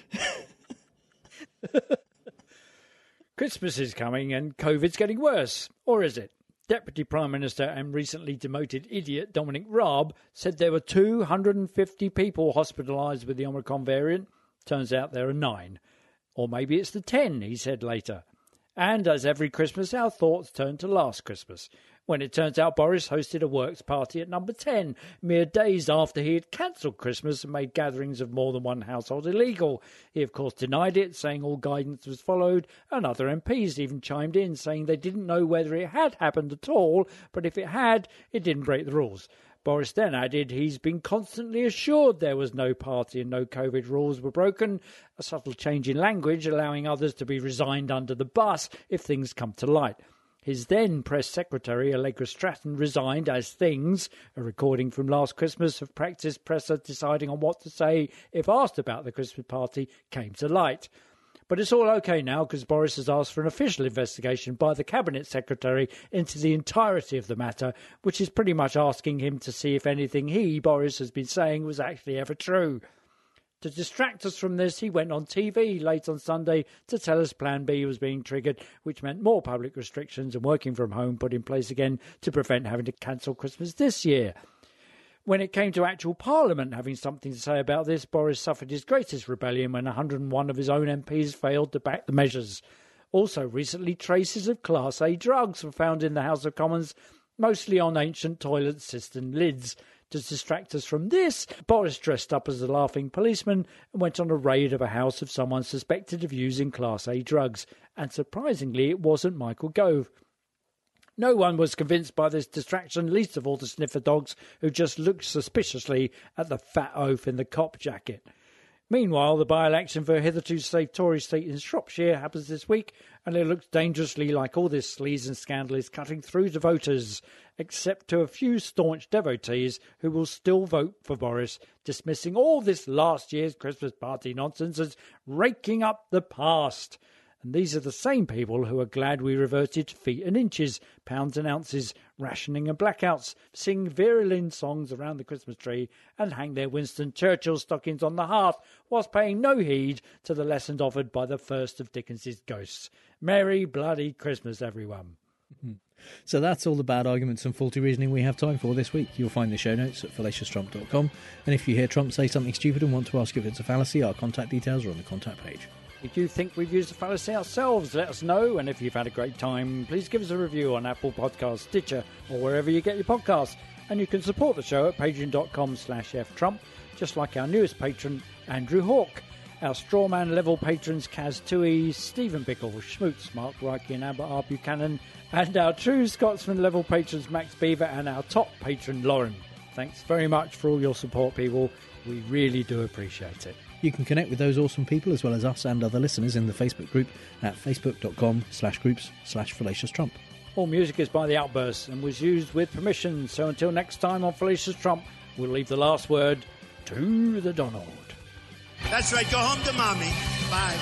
Christmas is coming and COVID's getting worse. Or is it? Deputy Prime Minister and recently demoted idiot Dominic Raab said there were two hundred fifty people hospitalised with the Omicron variant. Turns out there are nine. Or maybe it's the ten, he said later. And as every Christmas, our thoughts turn to last Christmas, when it turns out Boris hosted a works party at number ten, mere days after he had cancelled Christmas and made gatherings of more than one household illegal. He, of course, denied it, saying all guidance was followed, and other M Ps even chimed in, saying they didn't know whether it had happened at all, but if it had, it didn't break the rules. Boris then added he's been constantly assured there was no party and no COVID rules were broken, a subtle change in language allowing others to be resigned under the bus if things come to light. His then press secretary, Allegra Stratton, resigned as things, a recording from last Christmas of practice presser deciding on what to say if asked about the Christmas party, came to light. But it's all OK now because Boris has asked for an official investigation by the Cabinet Secretary into the entirety of the matter, which is pretty much asking him to see if anything he, Boris, has been saying was actually ever true. To distract us from this, he went on T V late on Sunday to tell us Plan B was being triggered, which meant more public restrictions and working from home put in place again to prevent having to cancel Christmas this year. When it came to actual Parliament having something to say about this, Boris suffered his greatest rebellion when one hundred and one of his own M Ps failed to back the measures. Also recently, traces of Class A drugs were found in the House of Commons, mostly on ancient toilet cistern lids. To distract us from this, Boris dressed up as a laughing policeman and went on a raid of a house of someone suspected of using Class A drugs. And surprisingly, it wasn't Michael Gove. No one was convinced by this distraction, least of all the sniffer dogs, who just looked suspiciously at the fat oaf in the cop jacket. Meanwhile, the by-election for a hitherto safe Tory seat in Shropshire happens this week, and it looks dangerously like all this sleaze and scandal is cutting through to voters, except to a few staunch devotees who will still vote for Boris, dismissing all this last year's Christmas party nonsense as raking up the past. And these are the same people who are glad we reverted to feet and inches, pounds and ounces, rationing and blackouts, sing Vera Lynn songs around the Christmas tree and hang their Winston Churchill stockings on the hearth, whilst paying no heed to the lessons offered by the first of Dickens's ghosts. Merry bloody Christmas, everyone. So that's all the bad arguments and faulty reasoning we have time for this week. You'll find the show notes at fallacious trump dot com, and if you hear Trump say something stupid and want to ask if it's a fallacy, our contact details are on the contact page. If you think we've used a fallacy ourselves, let us know. And if you've had a great time, please give us a review on Apple Podcasts, Stitcher, or wherever you get your podcasts. And you can support the show at patreon.com slash ftrump, just like our newest patron, Andrew Hawke. Our strawman level patrons, Kaz Tui, Stephen Bickle, Schmutz, Mark Reiki and Amber R. Buchanan, and our true Scotsman level patrons, Max Beaver, and our top patron, Lauren. Thanks very much for all your support, people. We really do appreciate it. You can connect with those awesome people as well as us and other listeners in the Facebook group at facebook.com slash groups slash Fallacious Trump. All music is by The Outbursts and was used with permission. So until next time on Fallacious Trump, we'll leave the last word to the Donald. That's right. Go home to mommy. Bye.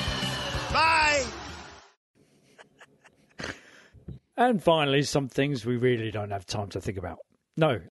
Bye. And finally, some things we really don't have time to think about. No.